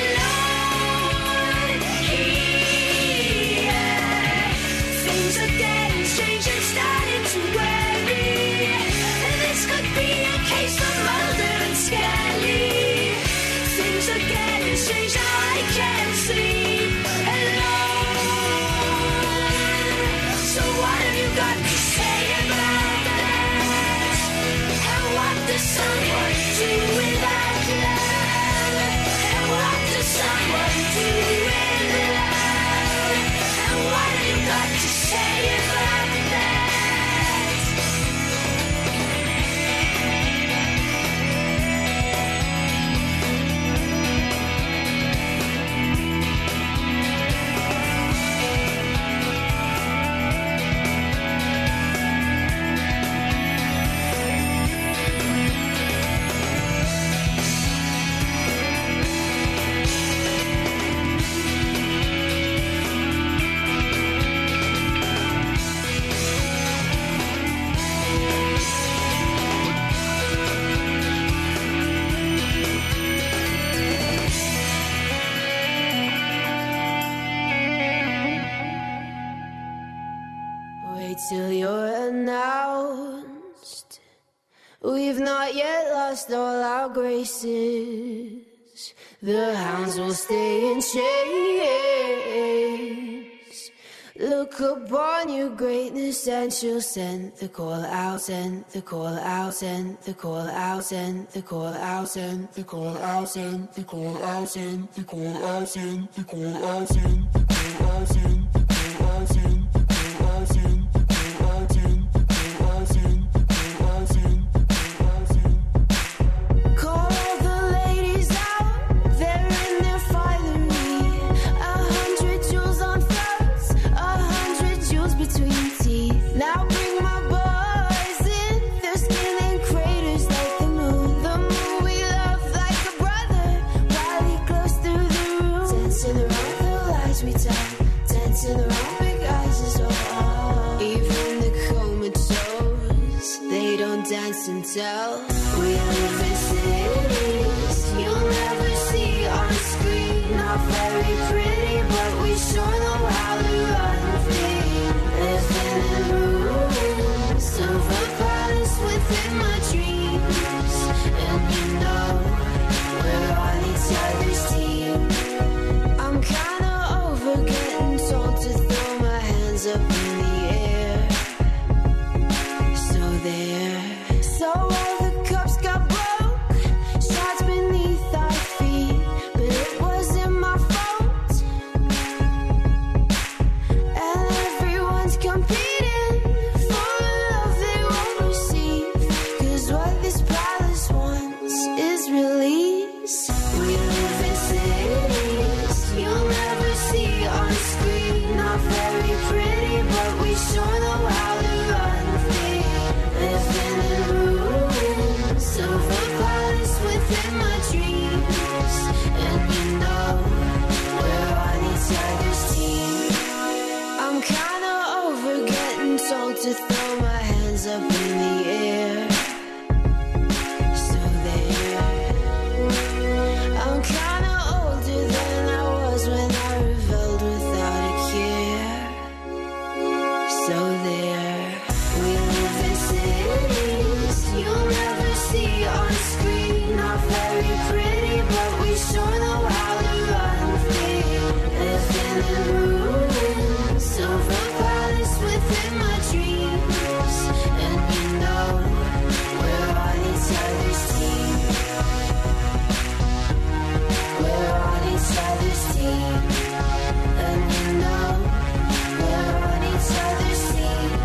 alone here. Things are getting strange, I'm starting to worry. And this could be a case for Mulder and Scully. Things are getting strange, now I can't sleep alone. So what have you got to say about that? And what does someone do without love? And what does someone do with love? And what have you got to say about that? Wait till you're announced. We've not yet lost all our graces. The hounds will stay in chains. Look upon your greatness and she'll send the call out, send the call out, send the call out, send the call out, send the call out, send the call out, send the call out, send the call out, send the call out, send the call out, send the call out, send call the ladies out, they're in their finery. A hundred jewels on throats, a hundred jewels between teeth. Now bring my boys in, their skin and craters like the moon. The moon we love like a brother, rally close through the room. Dancing around the lies we tell, dancing around big eyes is all. Even the comatose, they don't dance and tell. We live in cities you'll never see on screen. Not very pretty, but we sure know how to run free. Living in ruins of a palace within my dreams. And you know we're on each other's team. I'm kinda over getting told to throw my hands up in the air. So there. So all the cups got broke, shots beneath our feet, but it wasn't my fault. And everyone's competing for the love they won't receive, 'cause what this palace wants is release. We live in cities you'll never see on screen. Not very pretty, but we sure know how to run free. Living in ruins of a palace within my dreams. And you know we're on each other's team. I'm kinda over getting told to throw my hands up in the air. So there. I'm kinda older than I was when I rebelled without a care. So there. We live in cities you'll never see on screen. Not very pretty, but we sure know how to run free. Living in ruins of a palace within my dreams. And you know we're on each other's team. We're on each other's team. And you know we're on each other's team.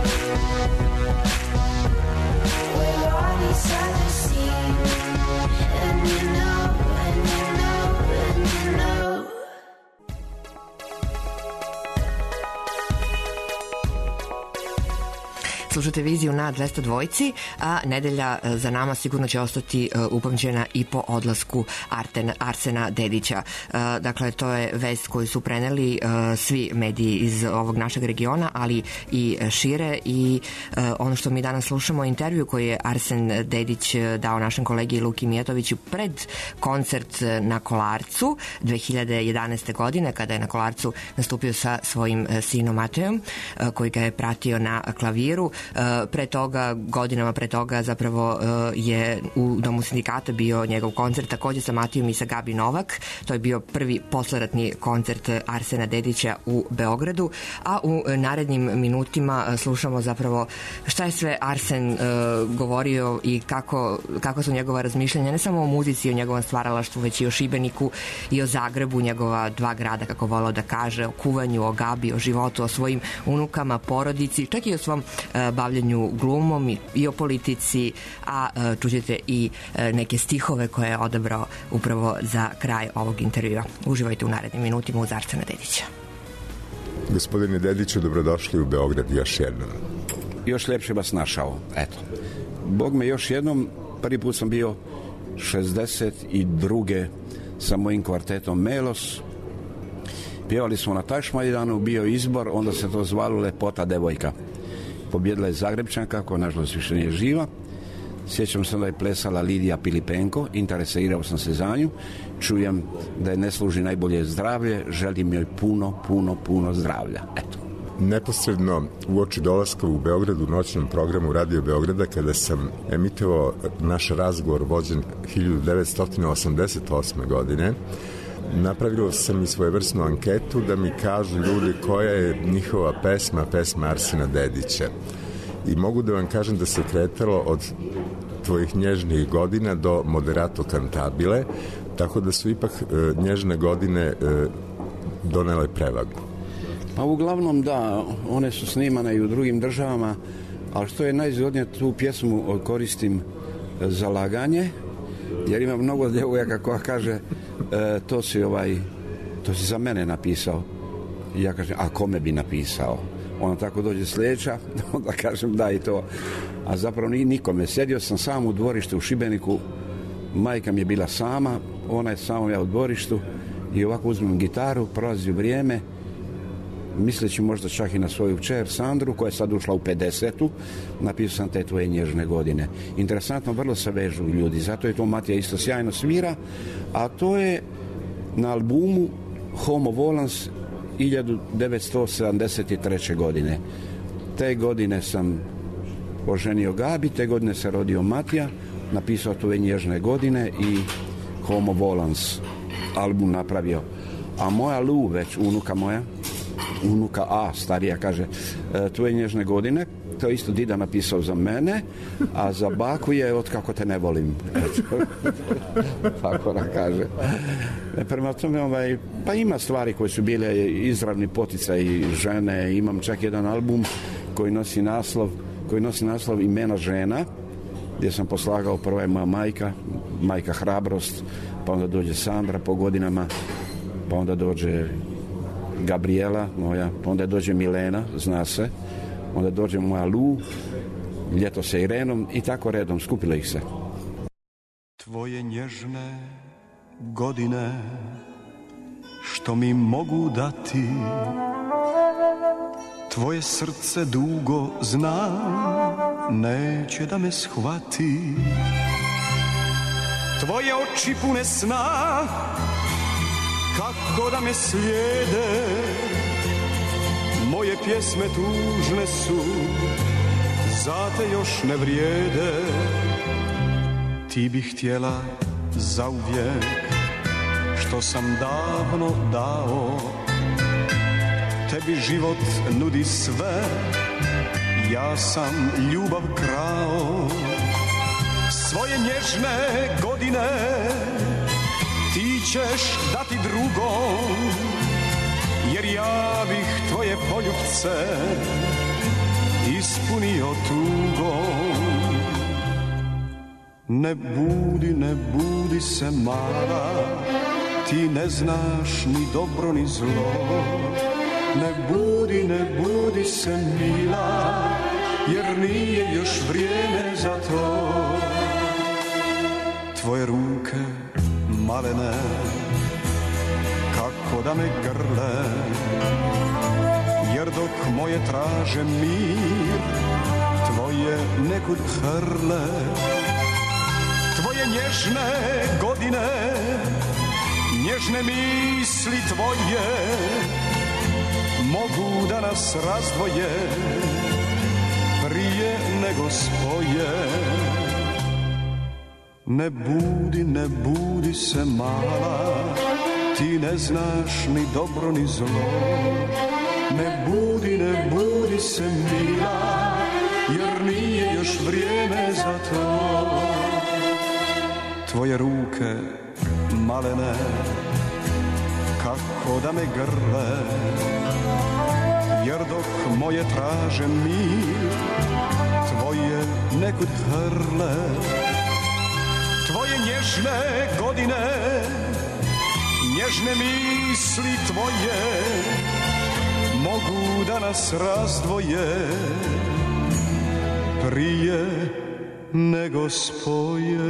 Slušate viziju na dvesta dvojci, a nedelja za nama sigurno će ostati upamćena i po odlasku Arten, Arsena Dedića. Dakle, to je vest koju su preneli svi mediji iz ovog našeg regiona, ali i šire, i ono što mi danas slušamo je intervju koji je Arsen Dedić dao našem kolegi Luki Mijatoviću pred koncert na Kolarcu dve hiljade jedanaeste godine, kada je na Kolarcu nastupio sa svojim sinom Matejom, koji ga je pratio na klaviru. Pre toga, godinama pre toga, zapravo je u Domu sindikata bio njegov koncert takođe sa Matijom i sa Gabi Novak. To je bio prvi posleratni koncert Arsena Dedića u Beogradu, a u narednim minutima slušamo zapravo šta je sve Arsen uh, govorio i kako, kako su njegova razmišljanja, ne samo o muzici i o njegovom stvaralaštvu, već i o Šibeniku i o Zagrebu, njegova dva grada, kako volao da kaže, o kuvanju, o Gabi, o životu, o svojim unukama, porodici, čak i o svom uh, bavljanju glumom i, i o politici, a uh, čućete i uh, neke stihove koje je odabrao upravo za kraj ovog intervjua. Uživajte u narednim minutima uz Arsena Dedića. Gospodine Dediću, dobrodošli u Beograd još jednom. Još ljepše vas našao, eto. Bog me još jednom, prvi put sam bio šezdeset druge sa mojim kvartetom Melos. Pjevali smo na Tašmajdanu, bio izbor, onda se to zvalo Lepota devojka. Pobjedila je Zagrebčanka, koja nažalost više nije živa. Sjećam se da je plesala Lidija Pilipenko, interesirao sam se za nju. Čujem da je ne služi najbolje zdravlje, želim joj puno, puno, puno zdravlja. Eto. Neposredno uoči dolaska u Beogradu u noćnom programu Radio Beograda, kada sam emitovao naš razgovor vođen hiljadu devetsto osamdeset osme. godine, napravio sam i svojevrsnu anketu da mi kažu ljudi koja je njihova pesma, pesma Arsena Dedića. I mogu da vam kažem da se kretalo od tvojih nježnih godina do Moderato Cantabile, tako da su ipak e, nježne godine e, donele prevagu. Pa uglavnom da, one su snimane i u drugim državama, ali što je najzgodnije, tu pjesmu koristim za laganje, jer ima mnogo djevojaka koja kaže e, to si ovaj, to si za mene napisao. I ja kažem, a kome bi napisao? Ona tako dođe sljedeća, onda kažem da i to. A zapravo nikome. Sjedio sam sam u dvorištu u Šibeniku, majka mi je bila sama, ona je samo ja u dvorištu i ovako uzmem gitaru, prolazi vrijeme, misleći možda čak i na svoju kćer Sandru, koja je sad ušla u pedesetu, napisao sam te tvoje nježne godine. Interesantno, vrlo se vežu ljudi, zato je to Matija isto sjajno svira, a to je na albumu Homo Volans hiljadu devetsto sedamdeset treće. godine. Te godine sam oženio Gabi, te godine se rodio Matija, napisao tvoje nježne godine i Homo Volans album napravio. A moja Lu, već unuka moja, unuka A, starija, kaže tvoje nježne godine, to isto dida napisao za mene, a za baku je od kako te ne volim. Tako ona kaže. Prema tome, ovaj, pa ima stvari koje su bile izravni poticaj žene. Imam čak jedan album koji nosi naslov, koji nosi naslov Imena žena, gdje sam poslagao, prva je moja majka, majka Hrabrost, pa onda dođe Sandra po godinama, pa onda dođe Gabriela moja, pa onda dođe Milena, zna se, onda dođe moja Lu, ljeto sa Irenom i tako redom, skupilo ih se. Tvoje nježne godine što mi mogu dati, tvoje srce dugo zna, neće da me shvati. Tvoje oči pune sna, kako da me slijede, moje pjesme tužne su, za te još ne vrijede. Ti bi htjela zauvijek što sam davno dao, tebi život nudi sve, ja sam ljubav krao. Svoje nježne godine ti ćeš dati drugom, jer ja bih tvoje poljupce ispunio tugom. Ne budi, ne budi se mala, ti ne znaš ni dobro ni zlo. Ne budi, ne budi se mila, jer nije još vrijeme za to. Tvoje ruke malene, kako da me grle, jer dok moje traže mir, tvoje nekud hrle. Tvoje nježne godine, nježne misli tvoje, mogu da nas razdvoje prije nego spoje. Ne budi, ne budi se mala, ti ne znaš ni dobro ni zlo. Ne budi, ne budi se mila, jer nije još vrijeme za to. Tvoje ruke malene, kako da me grle, jer dok moje traže mir, tvoje nekud hrle. Tvoje nježne godine, nježne misli tvoje, mogu da nas razdvoje prije nego spoje.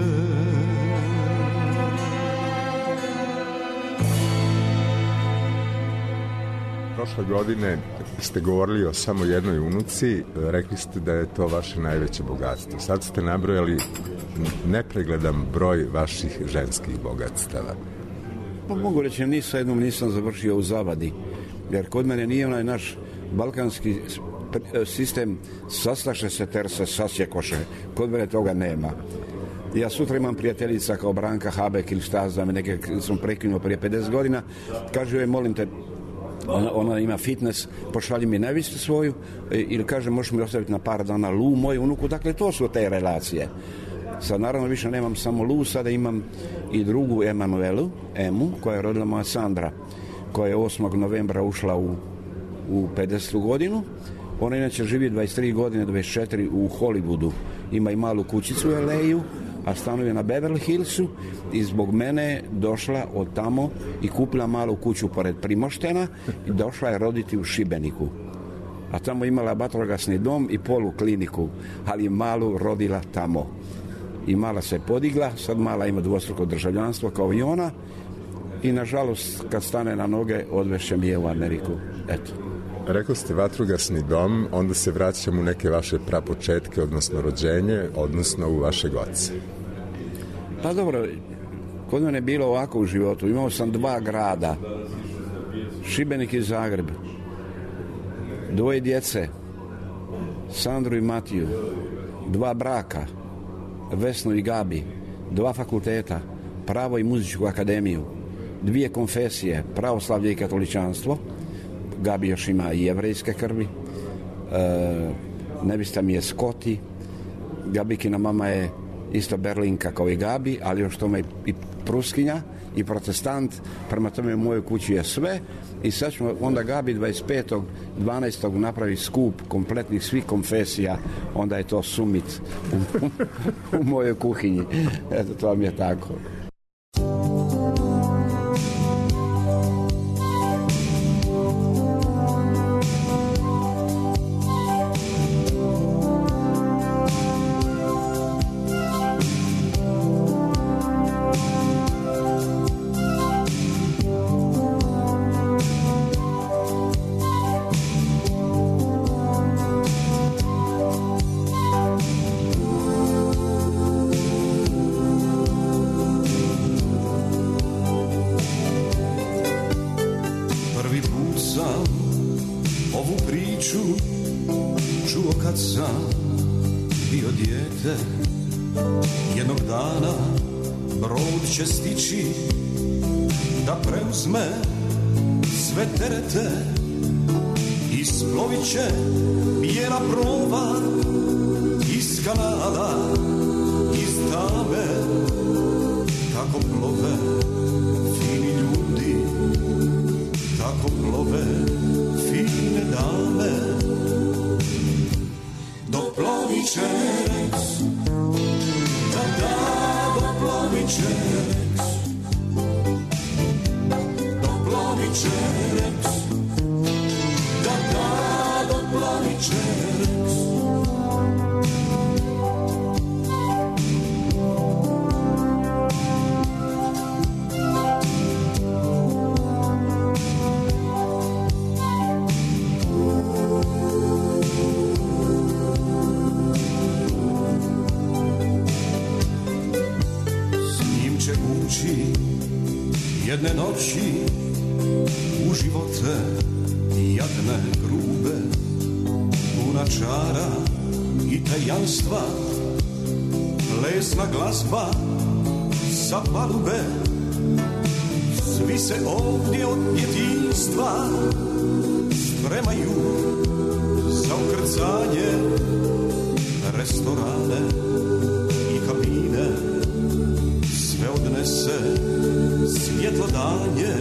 Prošle godine ste govorili o samo jednoj unuci, rekli ste da je to vaše najveće bogatstvo. Sad ste nabrojali nepregledan broj vaših ženskih bogatstava. Pa mogu reći, ni sa jednom nisam završio u zavadi, jer kod mene nije onaj naš balkanski sistem sastaše se ter se sasjekoše. Kod mene toga nema. Ja sutra imam prijateljica kao Branka Habek ili šta znam, neke sam prekinuo prije pedeset godina, kaže joj, molim te, Ona, ona ima fitness, pošalji mi nevistu svoju ili kaže možeš mi ostaviti na par dana Lu, moju unuku. Dakle, to su te relacije. Sad naravno više nemam samo Lu, sada imam i drugu Emanuelu, Emu, koja je rodila moja Sandra, koja je osmog novembra ušla u, u pedesetu godinu. Ona inače živi dvadeset tri godine, dvadeset četiri u Hollywoodu. Ima i malu kućicu u L A-u, a stanuje na Beverly Hillsu i zbog mene je došla od tamo i kupila malu kuću pored Primoštena i došla je roditi u Šibeniku. A tamo imala vatrogasni dom i polu kliniku, ali malu rodila tamo. I mala se podigla, sad mala ima dvostruko državljanstvo kao i ona i nažalost kad stane na noge odvešće mi je u Ameriku. Eto. Rekli ste vatrogasni dom, onda se vraćam u neke vaše prapočetke, odnosno rođenje, odnosno u vašeg oca. Pa dobro, kod mene je bilo ovako u životu. Imao sam dva grada, Šibenik i Zagreb, dvoje djece, Sandru i Matiju, dva braka, Vesnu i Gabi, dva fakulteta, pravo i muzičku akademiju, dvije konfesije, pravoslavlje i katoličanstvo. Gabi još ima i jevrejske krvi, e, nevista mi je Skoti, Gabikina mama je isto Berlinka kao i Gabi, ali još tome i Pruskinja i protestant, prema tome u mojoj kući je sve. I sad ćemo onda Gabi dvadeset petog dvanaestog napravi skup kompletnih svih konfesija, onda je to summit u, u mojoj kuhinji. Eto, to vam je tako. Isplovit će bijela prova iz kanala, iz tame, kako plove fini ljudi, kako plove fine dame. Doplovit će Rex, da da, doplovit će Rex, doplovit će Rex, da da, doplovit će Rex. jedne noći u živote jadne grube, puna čara i tajanstva, plesna glazba sa palube. Svi se ovdje od djetinjstva spremaju za ukrcanje, restorane i kabine sve odnese svjetlo danje.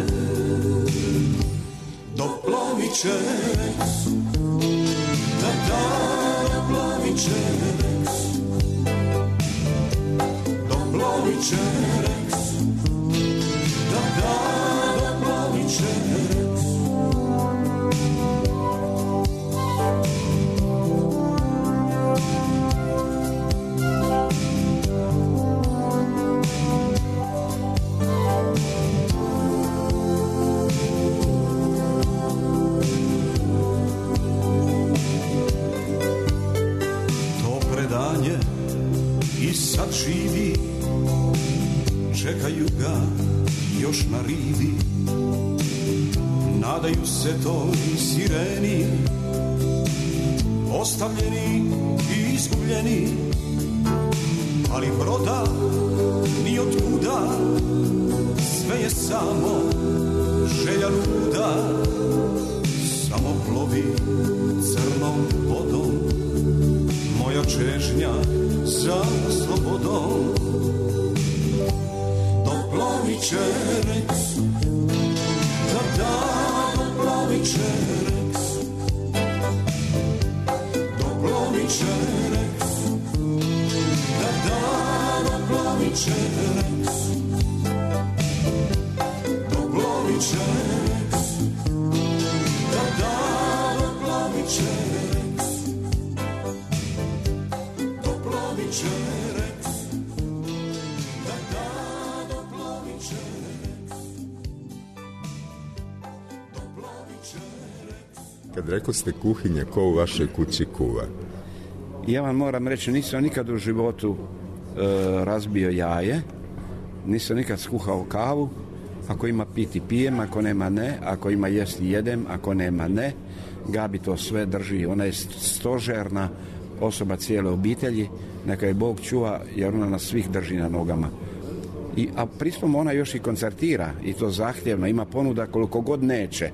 Doploviće reks, da da, doploviće reks, doploviće reks, da da, doploviće reks. I sad živi, čekaju ga još na rivi, nadaju se toj sireni, ostavljeni i izgubljeni, ali broda ni od kuda, sve je samo želja luda, samo plovi crnom vodom moja čežnja za slobodom. Doploviće reks, da da, doploviće reks, doploviće reks, da da, doploviće reks, doploviće reks, da da, doploviće reks, doploviće reks, da da, doploviće reks, doploviće reks. Kad rekao ste kuhinja, ko u vašoj kući kuva? Ja vam moram reći, nisam nikad u životu e, razbio jaje, nisam nikad skuhao kavu, ako ima piti pijem, ako nema ne, ako ima jesti jedem, ako nema ne. Gabi to sve drži, ona je stožerna osoba cijele obitelji, neka je Bog čuva jer ona nas svih drži na nogama. I, a pritom ona još i koncertira i to zahtjevno, ima ponuda koliko god neće.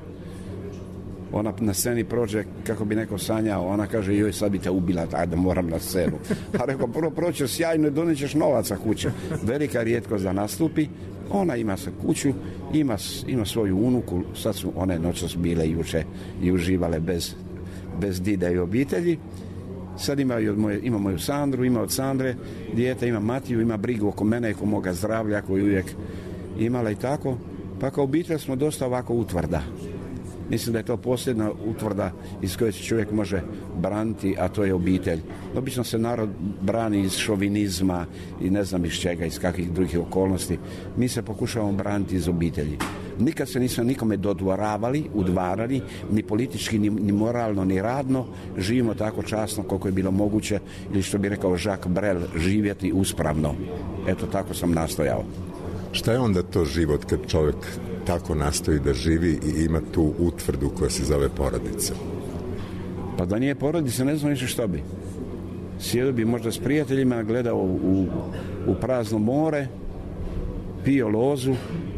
Ona na sceni prođe, kako bi neko sanjao, ona kaže, joj, sad bi te ubila, ajde, moram na scenu. A rekao, prvo proće sjajno i donećeš novaca kuće. Velika rijetkost da nastupi, ona ima se kuću, ima, ima svoju unuku, sad su one noćas bile juče i uživale bez, bez dide i obitelji. Sad ima, od moje, ima moju Sandru, ima od Sandre dijete, ima Matiju, ima brigu oko mene i oko moga zdravlja koju uvijek imala i tako. Pa kao obitelj smo dosta ovako utvrda. Mislim da je to posljedna utvrda iz koje se čovjek može braniti, a to je obitelj. Obično se narod brani iz šovinizma i ne znam iz čega, iz kakvih drugih okolnosti. Mi se pokušavamo braniti iz obitelji. Nikad se nismo nikome dodvoravali, udvarali, ni politički, ni, ni moralno, ni radno. Živimo tako časno koliko je bilo moguće, ili što bi rekao Jacques Brel, živjeti uspravno. Eto, tako sam nastojao. Šta je onda to život kad čovjek tako nastoji da živi i ima tu utvrdu koja se zove porodica? Pa da nije porodica, ne znam više što bi. Sjedio bi možda s prijateljima, gledao u, u prazno more, pio lozu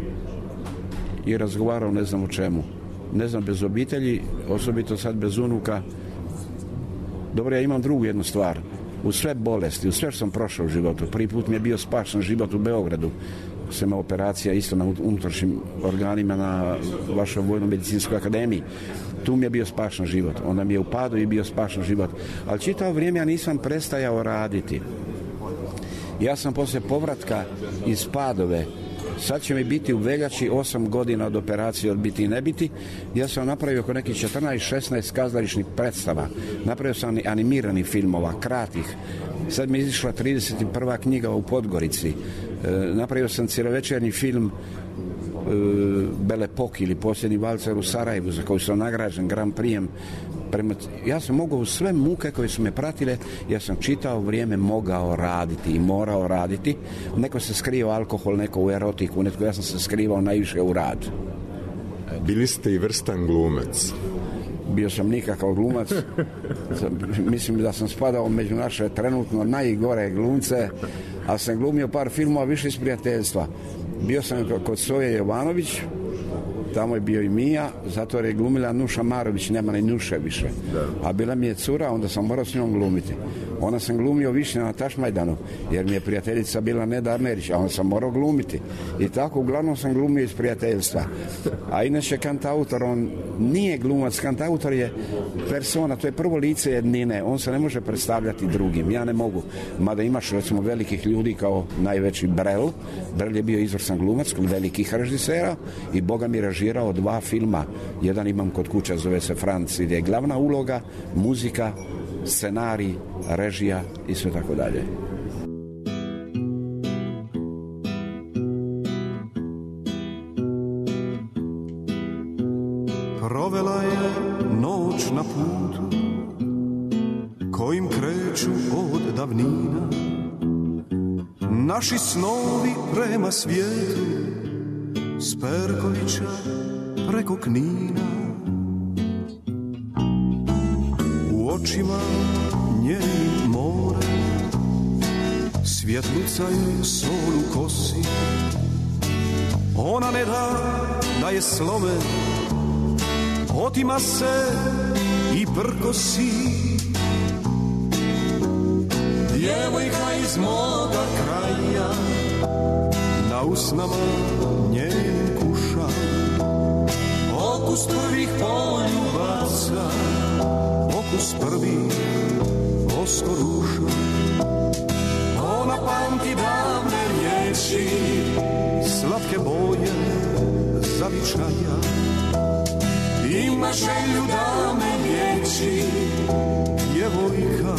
i razgovarao ne znam o čemu. Ne znam, bez obitelji, osobito sad bez unuka. Dobro, ja imam drugu jednu stvar. U sve bolesti, u sve što sam prošao u životu. Prvi put mi je bio spašen život u Beogradu. Sam imao operacija isto na unutrašnjim organima na vašoj vojno-medicinskoj akademiji. Tu mi je bio spašen život. Onda mi je u padu i bio spašen život. Ali čitavo vrijeme ja nisam prestajao raditi. Ja sam poslije povratka iz Padove, sad će mi biti u veljači osam godina od operacije od biti i ne biti. Ja sam napravio oko nekih četrnaest šesnaest kazališnih predstava. Napravio sam animiranih filmova, kratih. Sad mi je izišla trideset prva knjiga u Podgorici. E, napravio sam cijelovečernji film Belle Epoque ili Posljednji valcer u Sarajevu za koju sam nagrađen Grand Prijem. Prema, ja sam mogao sve muke koje su me pratile, ja sam čitao vrijeme mogao raditi i morao raditi. Neko se skrivao alkohol, neko u erotiku, netko, ja sam se skrivao najviše u rad. Bili ste i vrstan glumac. Bio sam nikakav glumac. Mislim da sam spadao među naše trenutno najgore glumce, ali sam glumio par filmova više iz prijateljstva. Bio sam kod Soje Jovanović, tamo je bio i Mija, zato je glumila Nuša Marović, nema ni Nuše više. A bila mi je cura, onda sam morao s njom glumiti. Onda sam glumio više na Tašmajdanu, jer mi je prijateljica bila Neda Arnerić, a onda sam morao glumiti. I tako uglavnom sam glumio iz prijateljstva. A inače kantautor, on nije glumac, kantautor je persona, to je prvo lice jednine, on se ne može predstavljati drugim, ja ne mogu. Mada imaš recimo velikih ljudi kao najveći Brel, Brel je bio izvrstan glumac kod velikih režisera i Boga mi režirao dva filma. Jedan imam kod kuća, zove se Franc, gdje je glavna uloga, muzika, scenarij, režija i sve tako dalje. Provela je noć na putu kojim kreću od davnina naši snovi prema svijetu s Perkovića preko Knina. U očima njenim more svjetlucaju sol u kosi. Ona ne da da je slome, otima se i prkosi. Djevojka iz moga kraja na usnama njenim kuša okus prvih poljubaca, okus prvih oskoruša. Ona pamti davne riječi, slatke boje zavičaja. Ima želju da me liječi, djevojka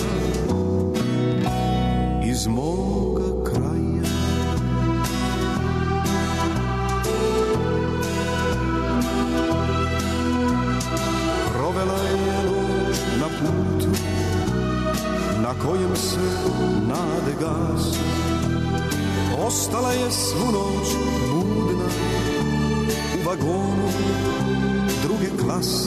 iz moga kraja. Provela je noć na putu na kojem se nade gase. Ostala je svu noć budna u vagonu druge klase.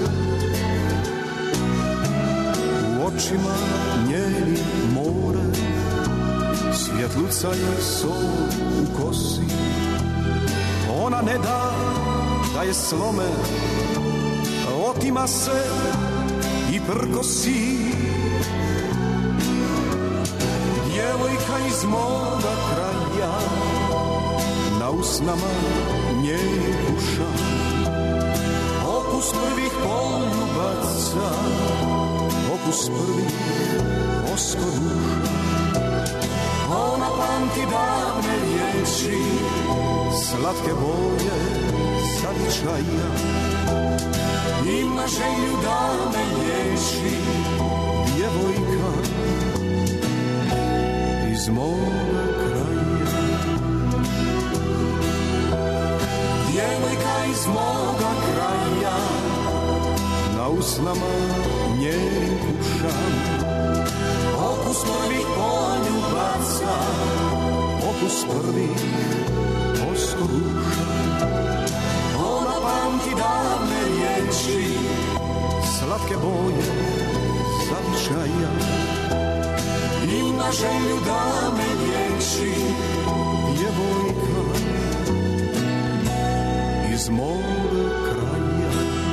U očima njenim more svjetluca je sol u kosi. Ona ne da da je slome, otima se i prkosi. Djevojka iz moga kraja na usnama njenih kuša okus prvih poljubaca, okus prvih oskoruša. Ona pamti davne riječi, slatke boje zavičaja. Ima želju da me liječi, djevojka iz moga kraja. Djevojka iz moga kraja na usnama njenim kušam okus prvih poljubaca, okus prvih oskoruša. Ona pamti davne riječi, slatke boje zavičaja. Ima želju da me liječi, djevojka iz moga kraja.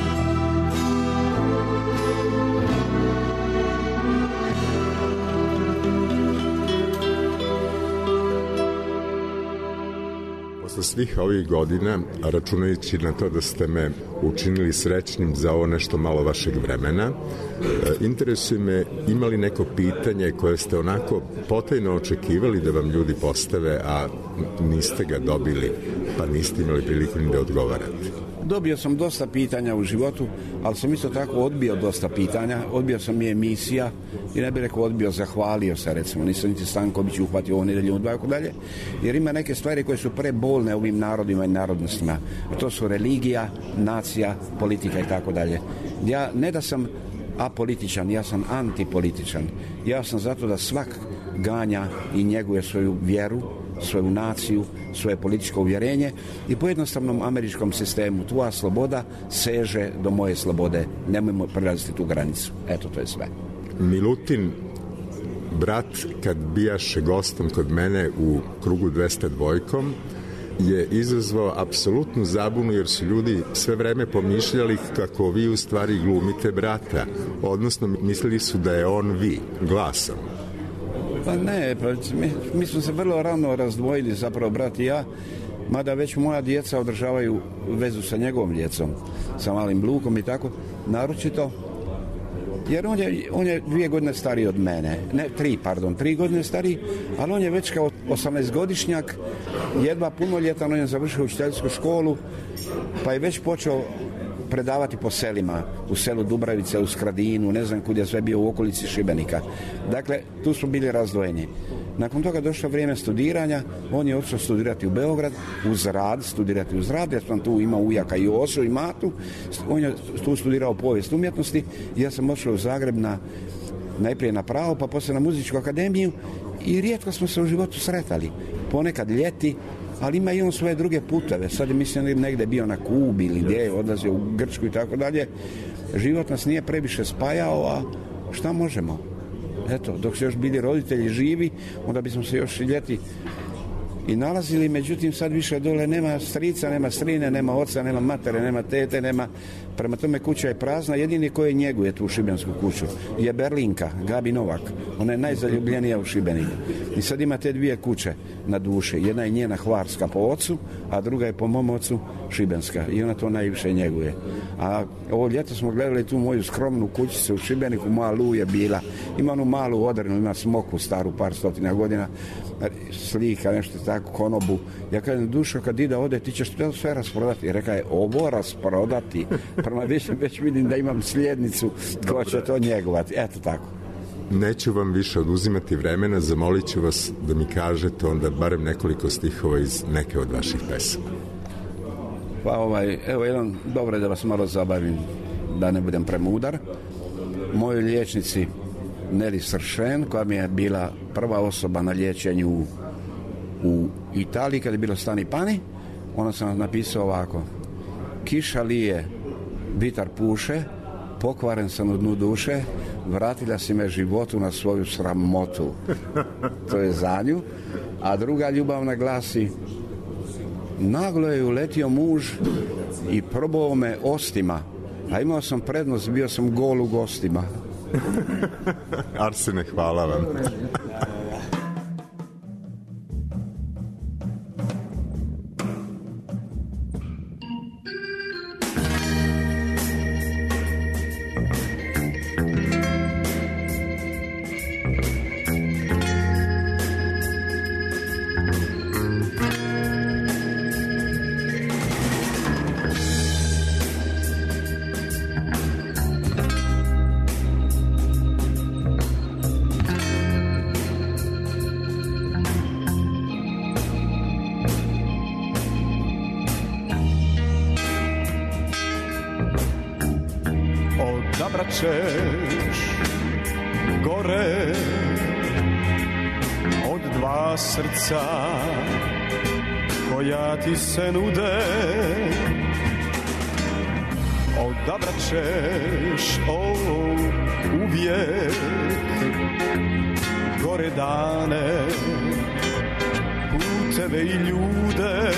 Posle svih ovih godina, računajući na to da ste me učinili srećnim za ovo nešto malo vašeg vremena, interesuje me imali neko pitanje koje ste onako potajno očekivali da vam ljudi postave, a niste ga dobili, pa niste imali priliku ni da odgovarate. Dobio sam dosta pitanja u životu, ali sam isto tako odbio dosta pitanja. Odbio sam i emisija i ne bih rekao odbio, zahvalio se recimo. Nisam niti Stanković uhvatio ovo nedelju dva i dalje, jer ima neke stvari koje su prebolne ovim narodima i narodnostima. To su religija, nacija, politika i tako dalje. Ja ne da sam apolitičan, ja sam antipolitičan. Ja sam zato da svak ganja i njeguje svoju vjeru, svoju naciju, svoje političko uvjerenje i po jednostavnom američkom sistemu tvoja sloboda seže do moje slobode. Nemojmo prelaziti tu granicu. Eto, to je sve. Milutin, brat, kad bijaše gostom kod mene u krugu dvesta dva, je izazvao apsolutnu zabunu jer su ljudi sve vreme pomišljali kako vi u stvari glumite brata. Odnosno, mislili su da je on vi, glasom. Pa ne, pa mi, mi smo se vrlo rano razdvojili, zapravo brat i ja, mada već moja djeca održavaju vezu sa njegovom djecom, sa malim Lukom i tako, naročito, jer on je, on je dvije godine stariji od mene, ne, tri, pardon, tri godine stariji, ali on je već kao osamnaestogodišnjak, jedva punoljetan, on je završio učiteljsku školu, pa je već počeo predavati po selima, u selu Dubravice, u Skradinu, ne znam kud je sve bio u okolici Šibenika. Dakle, tu su bili razdvojeni. Nakon toga došlo vrijeme studiranja, on je otišao studirati u Beograd, uz rad, studirati uz rad, jer sam tu imao ujaka i osu i matu, on je tu studirao povijest umjetnosti, ja sam otišao u Zagreb na, najprije na pravo, pa poslije na muzičku akademiju i rijetko smo se u životu sretali. Ponekad ljeti, ali ima i on svoje druge puteve. Sad je mislim negdje bio na Kubi ili gdje je odlazio u Grčku i tako dalje. Život nas nije previše spajao, a šta možemo? Eto, dok su još bili roditelji živi, onda bismo se još ljeti i nalazili, međutim sad više dole nema strica, nema strine, nema oca, nema matere, nema tete, nema, prema tome kuća je prazna, jedini koji njeguje tu šibensku kuću je Berlinka, Gabi Novak, ona je najzaljubljenija u Šibeniku i sad ima te dvije kuće na duši, jedna je njena hvarska po ocu, a druga je po mom ocu šibenska i ona to najviše njeguje. A ovo ljeto smo gledali tu moju skromnu kućicu u Šibeniku, moja Lu je bila, ima onu malu odrenu, ima smoku staru par stotina godina, slika, nešto tako, konobu. Ja kažem, Dušo, kad ide ode, ti ćeš to sve rasprodati. I reka je, ovo rasprodati. Prema više već vidim da imam slijednicu koja će to njegovati. Eto tako. Neću vam više oduzimati vremena, zamolit ću vas da mi kažete onda barem nekoliko stihova iz neke od vaših pesama. Pa ovaj, evo jedan, dobro je da vas malo zabavim, da ne budem premudar. Mojoj liječnici Neli Sršen, koja mi je bila prva osoba na liječenju u, u Italiji kad je bilo stani pani, ona sam napisao ovako: kiša lije, vitar puše, pokvaren sam u dnu duše, vratila si me životu na svoju sramotu. To je za nju. A druga ljubavna glasi: naglo je uletio muž i probao me ostima, a imao sam prednost, bio sam gol u gostima. Arsene, hvala vam. Ćeš gore od dva srca koja ti se nude, odabrat ćeš o, uvijek gore dane, puteve i ljude,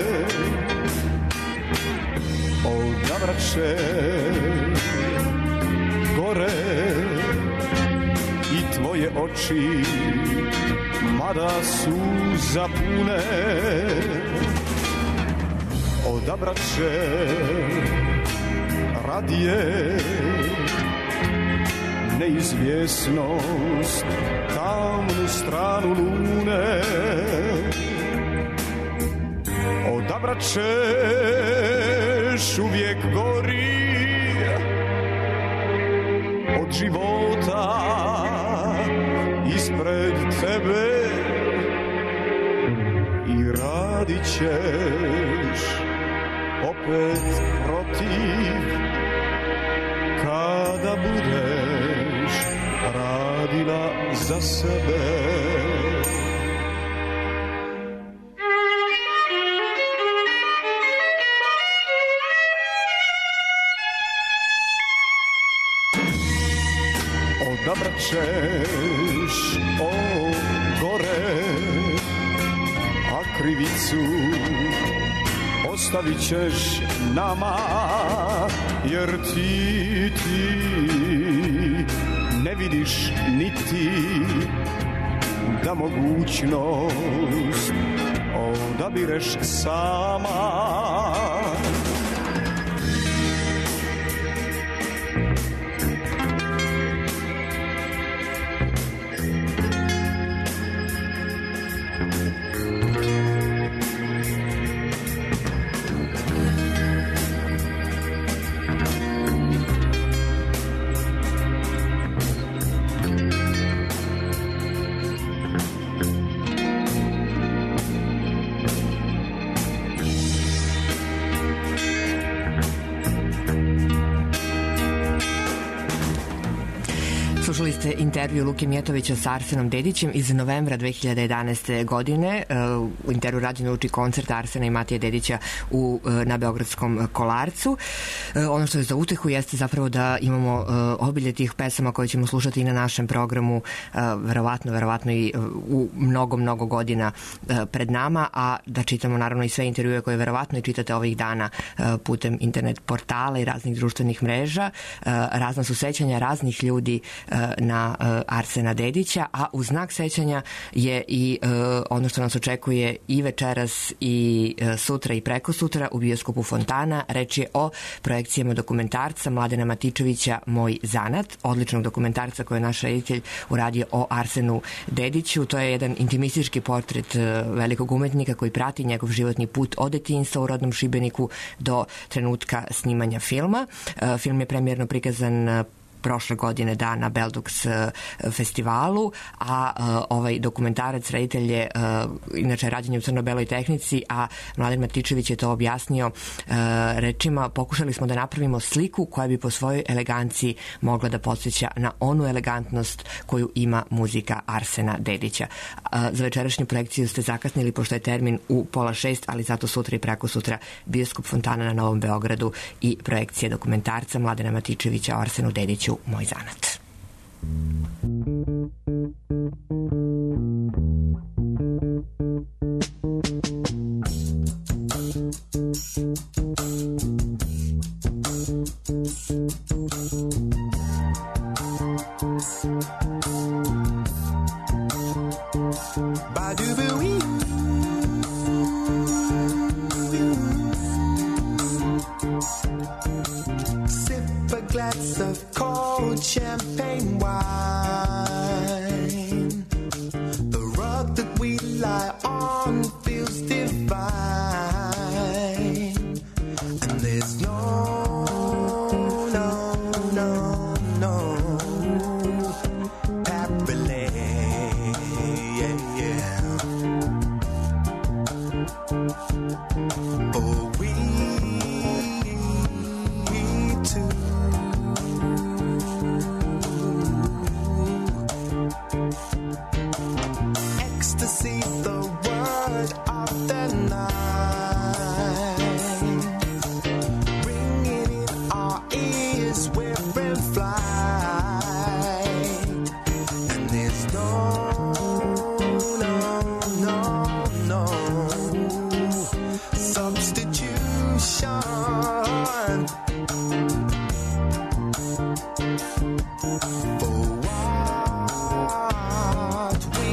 odabrat ćeš gore i tvoje oči, mada su zapune, odabrat će radije neizvjesnost, tamnu stranu lune, odabrat ćeš još uvijek gori od života ispred tebe i radit ćeš opet protiv kada budeš radila za sebe. Odabrat ćeš o gore, a krivicu ostavit ćeš nama, jer ti, ti ne vidiš niti da mogućnost odabireš sama. Slušali ste intervju Luke Mijatovića sa Arsenom Dedićem iz novembra dve hiljade jedanaeste. godine. U intervju rađen uči koncert Arsena i Matije Dedića u, na Beogradskom Kolarcu. Ono što je za utehu jeste zapravo da imamo obilje tih pesama koje ćemo slušati i na našem programu verovatno, verovatno i u mnogo, mnogo godina pred nama, a da čitamo naravno i sve intervjue koje verovatno i čitate ovih dana putem internet portala i raznih društvenih mreža. Razna su sećanja raznih ljudi na Arsena Dedića, a u znak sećanja je i ono što nas očekuje i večeras i sutra i preko sutra u bioskopu Fontana. Reč je o projekcijama dokumentarca Mladena Matičevića Moj zanat, odličnog dokumentarca koji je naš reditelj uradio o Arsenu Dediću. To je jedan intimistički portret velikog umetnika koji prati njegov životni put od detinjstva u rodnom Šibeniku do trenutka snimanja filma. Film je premijerno prikazan prošle godine da na Beldux festivalu, a ovaj dokumentarac reditelj je inače rađen je u crno-beloj tehnici, a Mladen Matičević je to objasnio rečima: pokušali smo da napravimo sliku koja bi po svojoj eleganciji mogla da podsjeća na onu elegantnost koju ima muzika Arsena Dedića. Za večerašnju projekciju ste zakasnili pošto je termin u pola šest, ali zato sutra i preko sutra bioskop Fontana na Novom Beogradu i projekcija dokumentarca Mladena Matičevića o Arsenu Dediću Moj zanat. Glass of cold champagne wine. The rug that we lie on feels divine, and there's no, no, no, no happily, yeah, yeah. Oh, we two. Ecstasy, the word of the night, ringing in our ears, we're in flight, and there's no, no, no, no substitution for what we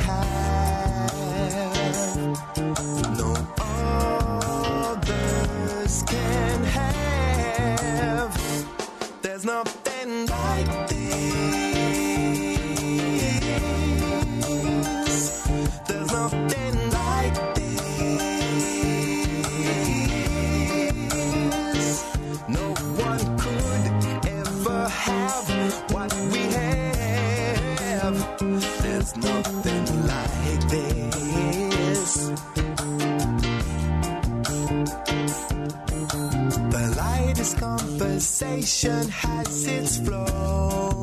have. No others can have. There's nothing like this. love. There's nothing like this. The lightest conversation has its flow.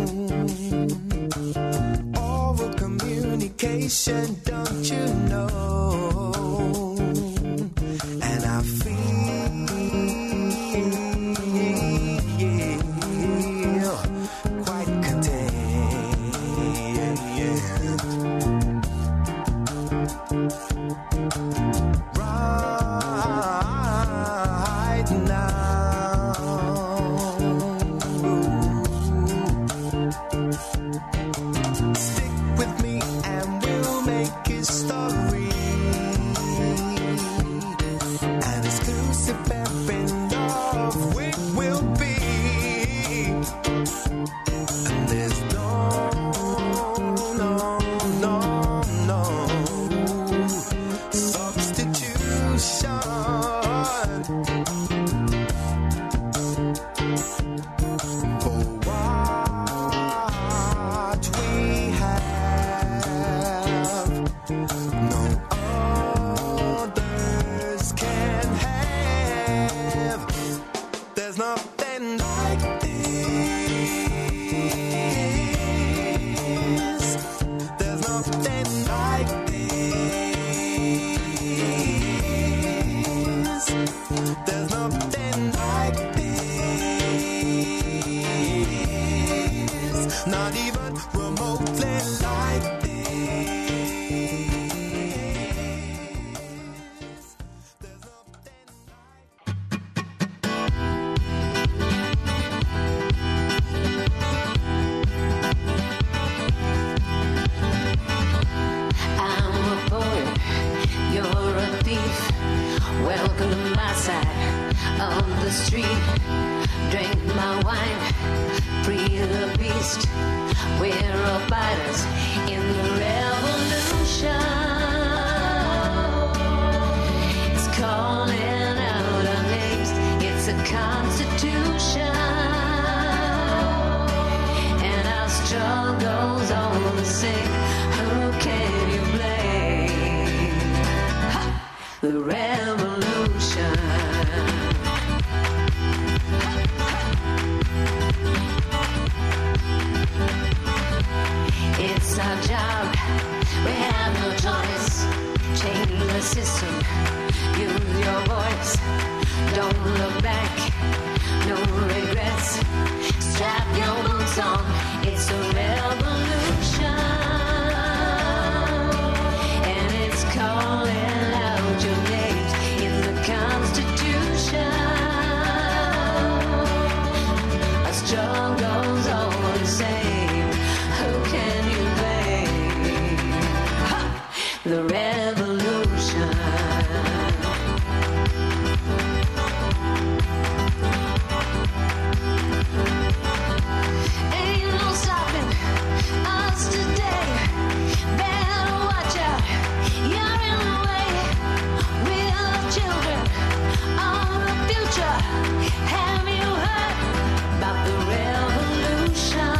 Oral communication, don't you know? And I feel quite content right now. Stick with me and we'll make history. An exclusive pair in love we will be. And there's no, no, no, no substitution for what we have. No others can have. There's nothing like this. There's nothing like this. There's nothing like this. Not even remotely like this. There's nothing I'm a poet, you're a thief. Welcome to my side of the street. Drink my wine, free the beast. We're all fighters in the revolution. It's calling out our names. It's a constitution, and our struggles all the same. Who can you blame? Ha! The revolution. It's our job, we have no choice. Change the system, use your voice. Don't look back, no regrets. Strap your boots on, it's a revolution. And it's calling out your names in the Constitution. Our struggles all the same. Who can you blame? Ha! The revolution. Ain't no stopping us today. Better watch out, you're in the way. We're the children of the future. Have you heard about the revolution?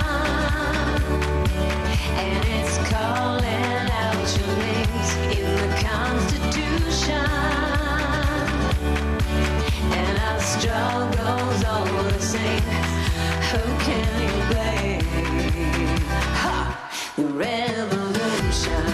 And it's calling out your names in the Constitution. And our struggles all the same. Who can you blame? Ha! The revolution.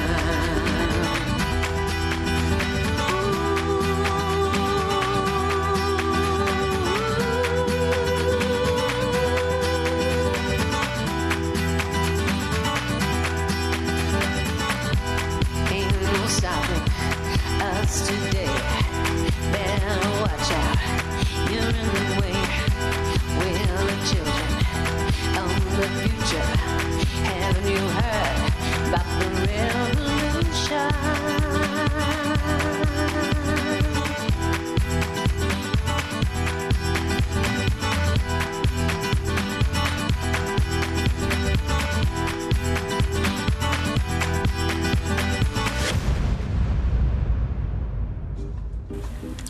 Ain't no stopping us today. Better watch out, you're in the way. We're the children of the future. Haven't you heard about the revolution? U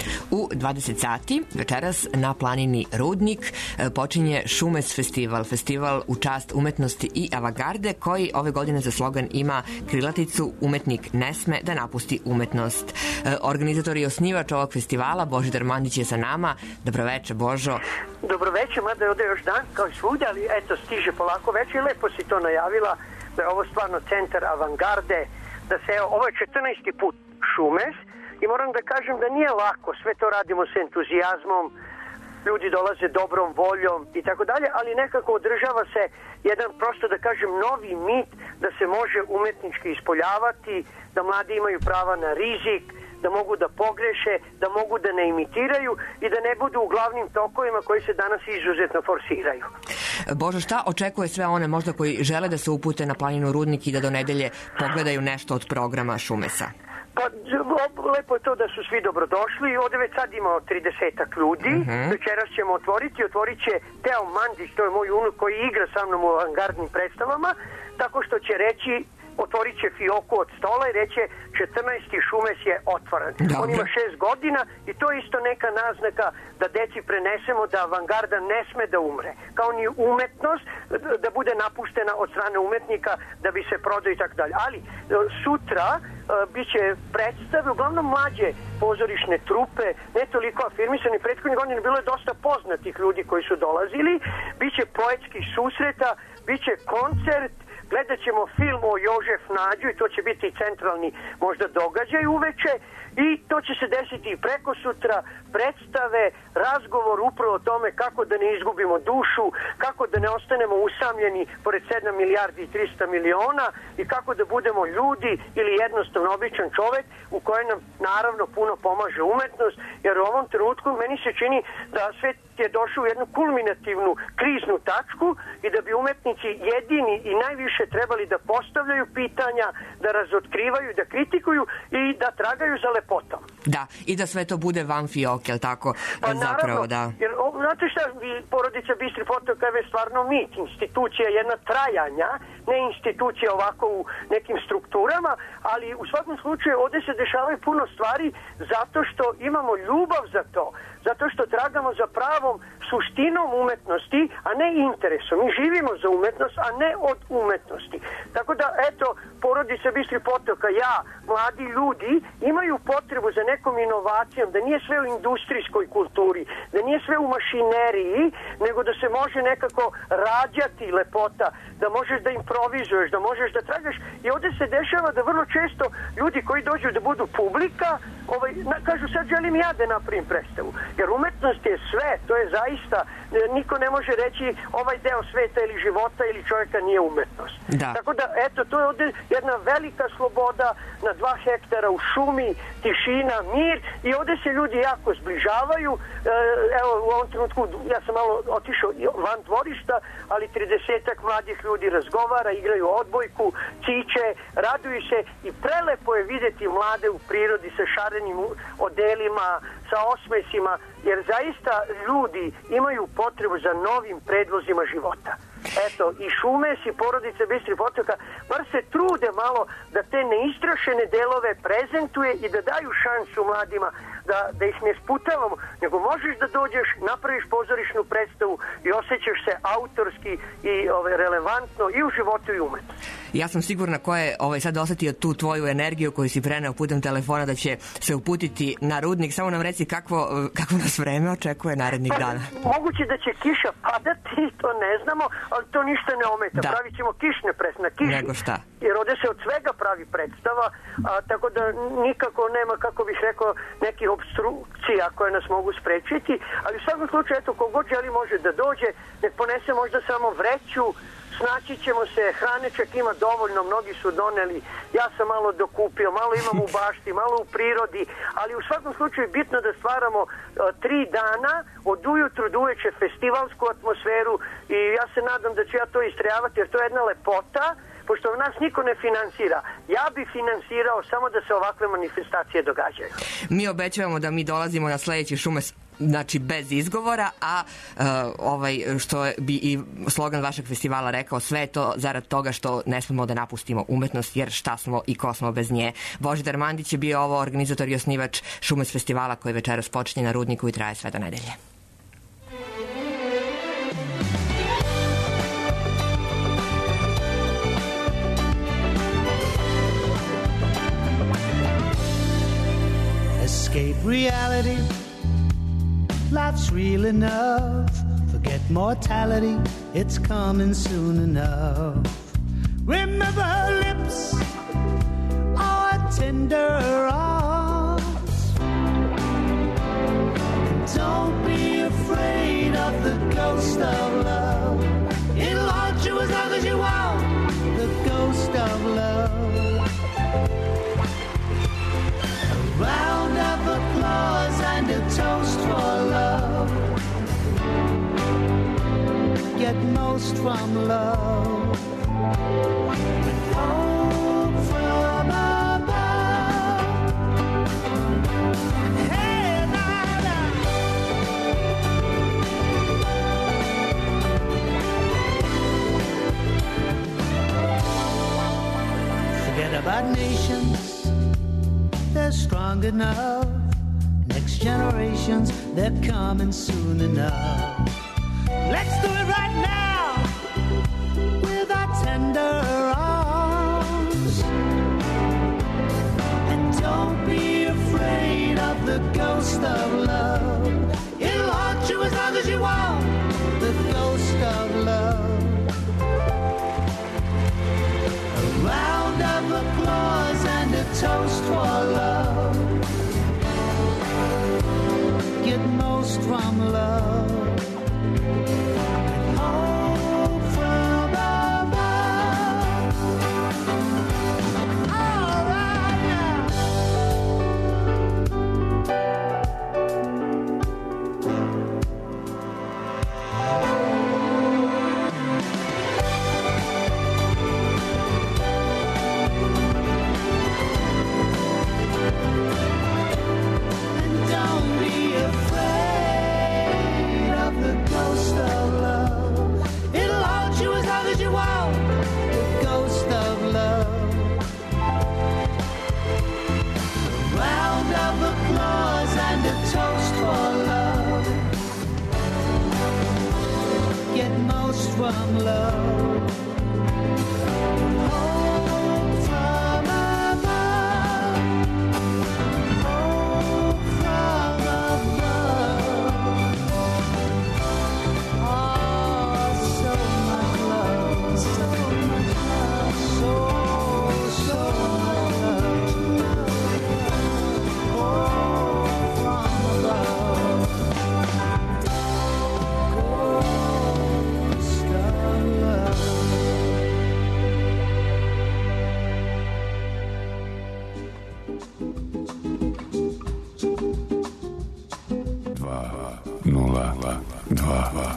U dvadeset sati večeras na planini Rudnik počinje Šumes festival, festival u čast umetnosti i avangarde koji ove godine za slogan ima krilaticu Umetnik ne sme da napusti umetnost. Organizator i osnivač ovog festivala Božidar Mandić je sa nama. Dobroveče, Božo. Dobroveče, mada je ovde još dan kao i svugde, ali eto stiže polako veče i lepo si to najavila da je ovo stvarno centar avangarde, da se evo, ovo je četrnaesti put Šumes i moram da kažem da nije lako, sve to radimo s entuzijazmom, ljudi dolaze dobrom voljom i tako dalje, ali nekako održava se jedan, prosto da kažem, novi mit da se može umetnički ispoljavati, da mladi imaju prava na rizik, da mogu da pogreše, da mogu da ne imitiraju i da ne budu u glavnim tokovima koji se danas izuzetno forsiraju. Božo, šta očekuje sve one možda koji žele da se upute na planinu Rudnik i da do nedelje pogledaju nešto od programa Šumesa? Pa lepo je to da su svi dobrodošli i ovde već sad imamo tridesetak ljudi. Uh-huh. Večeras ćemo otvoriti, otvorit će Teo Mandić, to je moj unuk koji igra sa mnom u avangardnim predstavama, tako što će reći, otvorit će fioku od stola i reće četrnaesti Šumes je otvoren. Dobre. On ima šest godina i to je isto neka naznaka da deci prenesemo da avangarda ne sme da umre. Kao ni umetnost da bude napuštena od strane umetnika da bi se prodao i tako dalje. Ali sutra uh, bit će predstave, uglavnom mlađe pozorišne trupe, ne toliko afirmisani. Prethodnih godina bilo je dosta poznatih ljudi koji su dolazili. Biće poetskih susreta, biće koncert, gledat ćemo film o Jožef Nađu i to će biti centralni možda događaj uveče i to će se desiti i preko sutra, predstave, razgovor upravo o tome kako da ne izgubimo dušu, kako da ne ostanemo usamljeni pored sedam milijardi i trista miliona i kako da budemo ljudi ili jednostavno običan čovek u kojem nam naravno puno pomaže umetnost, jer u ovom trenutku meni se čini da svet je došao u jednu kulminativnu kriznu tačku i da bi umetnici jedini i najviše trebali da postavljaju pitanja, da razotkrivaju, da kritikuju i da tragaju za lepotom. Da, i da sve to bude van fioke, ali tako? Pa zapravo, naravno, da. Jer, znate šta, porodica Bistri Potoka je stvarno mit, institucija jedna trajanja, ne institucija ovako u nekim strukturama, ali u svakom slučaju ovde se dešavaju puno stvari zato što imamo ljubav za to, zato što tragamo za pravom suštinom umetnosti, a ne interesom. Mi živimo za umetnost, a ne od umetnosti. Tako da, eto, porodica Bistri Potoka, ja, mladi ljudi, imaju potrebu za nekom inovacijom, da nije sve u industrijskoj kulturi, da nije sve u mašineriji, nego da se može nekako rađati lepota, da možeš da improvizuješ, da možeš da tragaš. I ovde se dešava da vrlo često ljudi koji dođu da budu publika, ovaj, na, kažu sad želim ja da napravim predstavu. Jer umetnost je sve, to je zaista, niko ne može reći ovaj deo sveta ili života ili čovjeka nije umetnost. Da. Tako da, eto, to je ovde jedna velika sloboda na dva hektara u šumi, tišina, mir i ovde se ljudi jako zbližavaju. Evo, u ovom trenutku ja sam malo otišao van dvorišta, ali tridesetak mladih ljudi razgovara, igraju odbojku, ciče, raduju se i prelepo je videti mlade u prirodi sa šarenim odelima, sa osmesima, jer zaista ljudi imaju potrebu za novim predlozima života. Eto, i Šumes i porodice Bistri Potoka bar se trude malo da te neistrašene delove prezentuje i da daju šansu mladima da, da ih ne sputavamo, nego možeš da dođeš, napraviš pozorišnu predstavu i osjećaš se autorski i ove, relevantno i u životu i umetnosti. Ja sam sigurna ko je ovaj, sad osetio tu tvoju energiju koju si preneo putem telefona da će se uputiti na Rudnik. Samo nam reci kakvo, kakvo nas vreme očekuje narednih pa, dana. Moguće da će kiša padati, to ne znamo, ali to ništa ne ometa. Da. Pravit ćemo kišne predstave na kiši. Nego šta? Jer ovde se od svega pravi predstava, a, tako da nikako nema, kako bih rekao, nekih obstrukcija koje nas mogu sprečiti, ali u svakom slučaju, eto, kogod želi može da dođe, nek ponese možda samo vreću, snaći ćemo se, hrane čak ima dovoljno, mnogi su doneli, ja sam malo dokupio, malo imam u bašti, malo u prirodi, ali u svakom slučaju je bitno da stvaramo uh, tri dana, od ujutru do uveče festivalsku atmosferu i ja se nadam da ću ja to istrajavati jer to je jedna lepota, pošto nas niko ne finansira. Ja bih finansirao samo da se ovakve manifestacije događaju. Mi obećavamo da mi dolazimo na sledeći Šumes znači bez izgovora, a uh, ovaj, što bi i slogan vašeg festivala rekao, sve je to zarad toga što ne smemo da napustimo umetnost, jer šta smo i ko smo bez nje. Božidar Mandić je bio ovo organizator i osnivač Šumac festivala koji večeras počinje na Rudniku i traje sve do nedelje. Escape reality, life's real enough. Forget mortality, it's coming soon enough. Remember her lips, our tender arms. Don't be afraid of the ghost of love. It'll haunt you as long as you want the ghost of love. A round of applause and a toast for love. Get most from love. With hope from above. Hey, now, now. Forget about nations, they're strong enough. Next generations, they're coming soon enough. Let's do it right now with our tender arms. And don't be afraid of the ghost of love. It'll haunt you as long as you want the ghost of love. A round of applause and a toast for love. Get most from love. Hope from above. All right now. And don't be afraid of the ghost of love. It'll haunt you as long as you want the ghost of love. A round of applause and a toast for love. Get most from love. Hope from above. Hope from above. Oh, so much love, so much love, so, so much love. Oh, from above. Ghost of love. dva nula dva.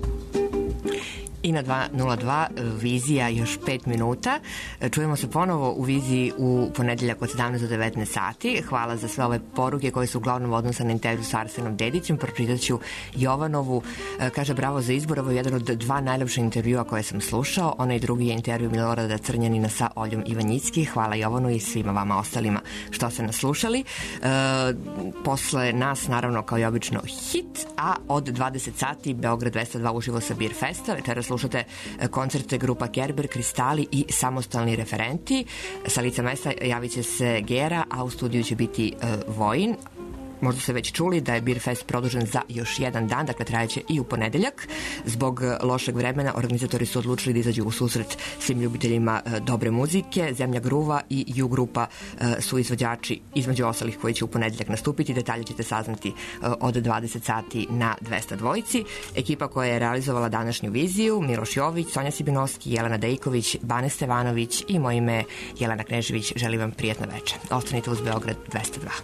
I na dva nula dva Vizija još pet minuta. Čujemo se ponovo u Viziji u ponedeljak od sedamnaest do devetnaest sati. Hvala za sve ove poruke koje su uglavnom odnose na intervju sa Arsenom Dedićem. Pročitat ću Jovanovu. Kaže, bravo za izbor. Ovo je jedan od dva najljepša intervjua koje sam slušao. Onaj drugi je intervju Milorada Crnjanina sa Oljom Ivanjicki. Hvala Jovanu i svima vama ostalima što ste nas slušali. E, posle nas, naravno, kao i obično, hit, a od dvadeset sati Beograd dvesta dva uživo sa Beer Festa. Večera slušate koncerte grupa Kerber, Kristali i samostalni referenti. Sa lica mesta javit će se Gera, a u studiju će biti uh, Vojin. Možda ste već čuli da je Beer Fest produžen za još jedan dan, dakle trajaće i u ponedeljak. Zbog lošeg vremena organizatori su odlučili da izađu u susret svim ljubiteljima e, dobre muzike. Zemlja Gruva i U grupa e, su izvođači, između ostalih, koji će u ponedeljak nastupiti. Detalje ćete saznati e, od dvadeset sati na dvesta dvojici. Ekipa koja je realizovala današnju Viziju: Miloš Jović, Sonja Sibinovski, Jelena Dejković, Bane Stevanović i moje ime Jelena Knežević. Želim vam prijatno večer. Ostanite uz Beograd dvesta dva.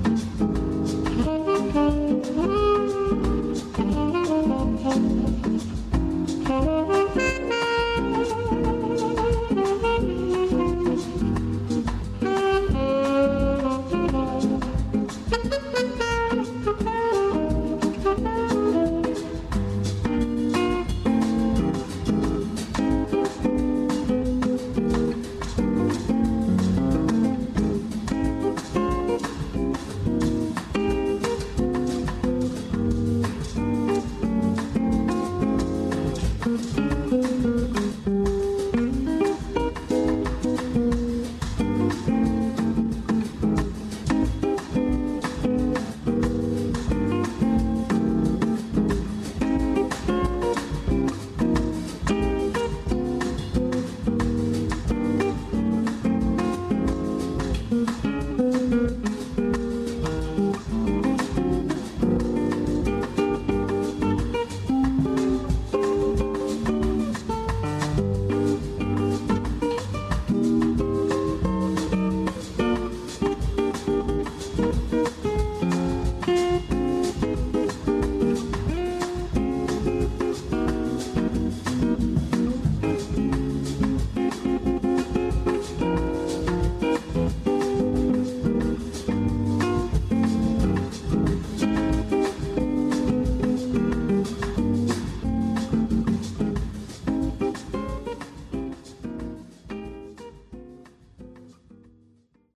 Thank you.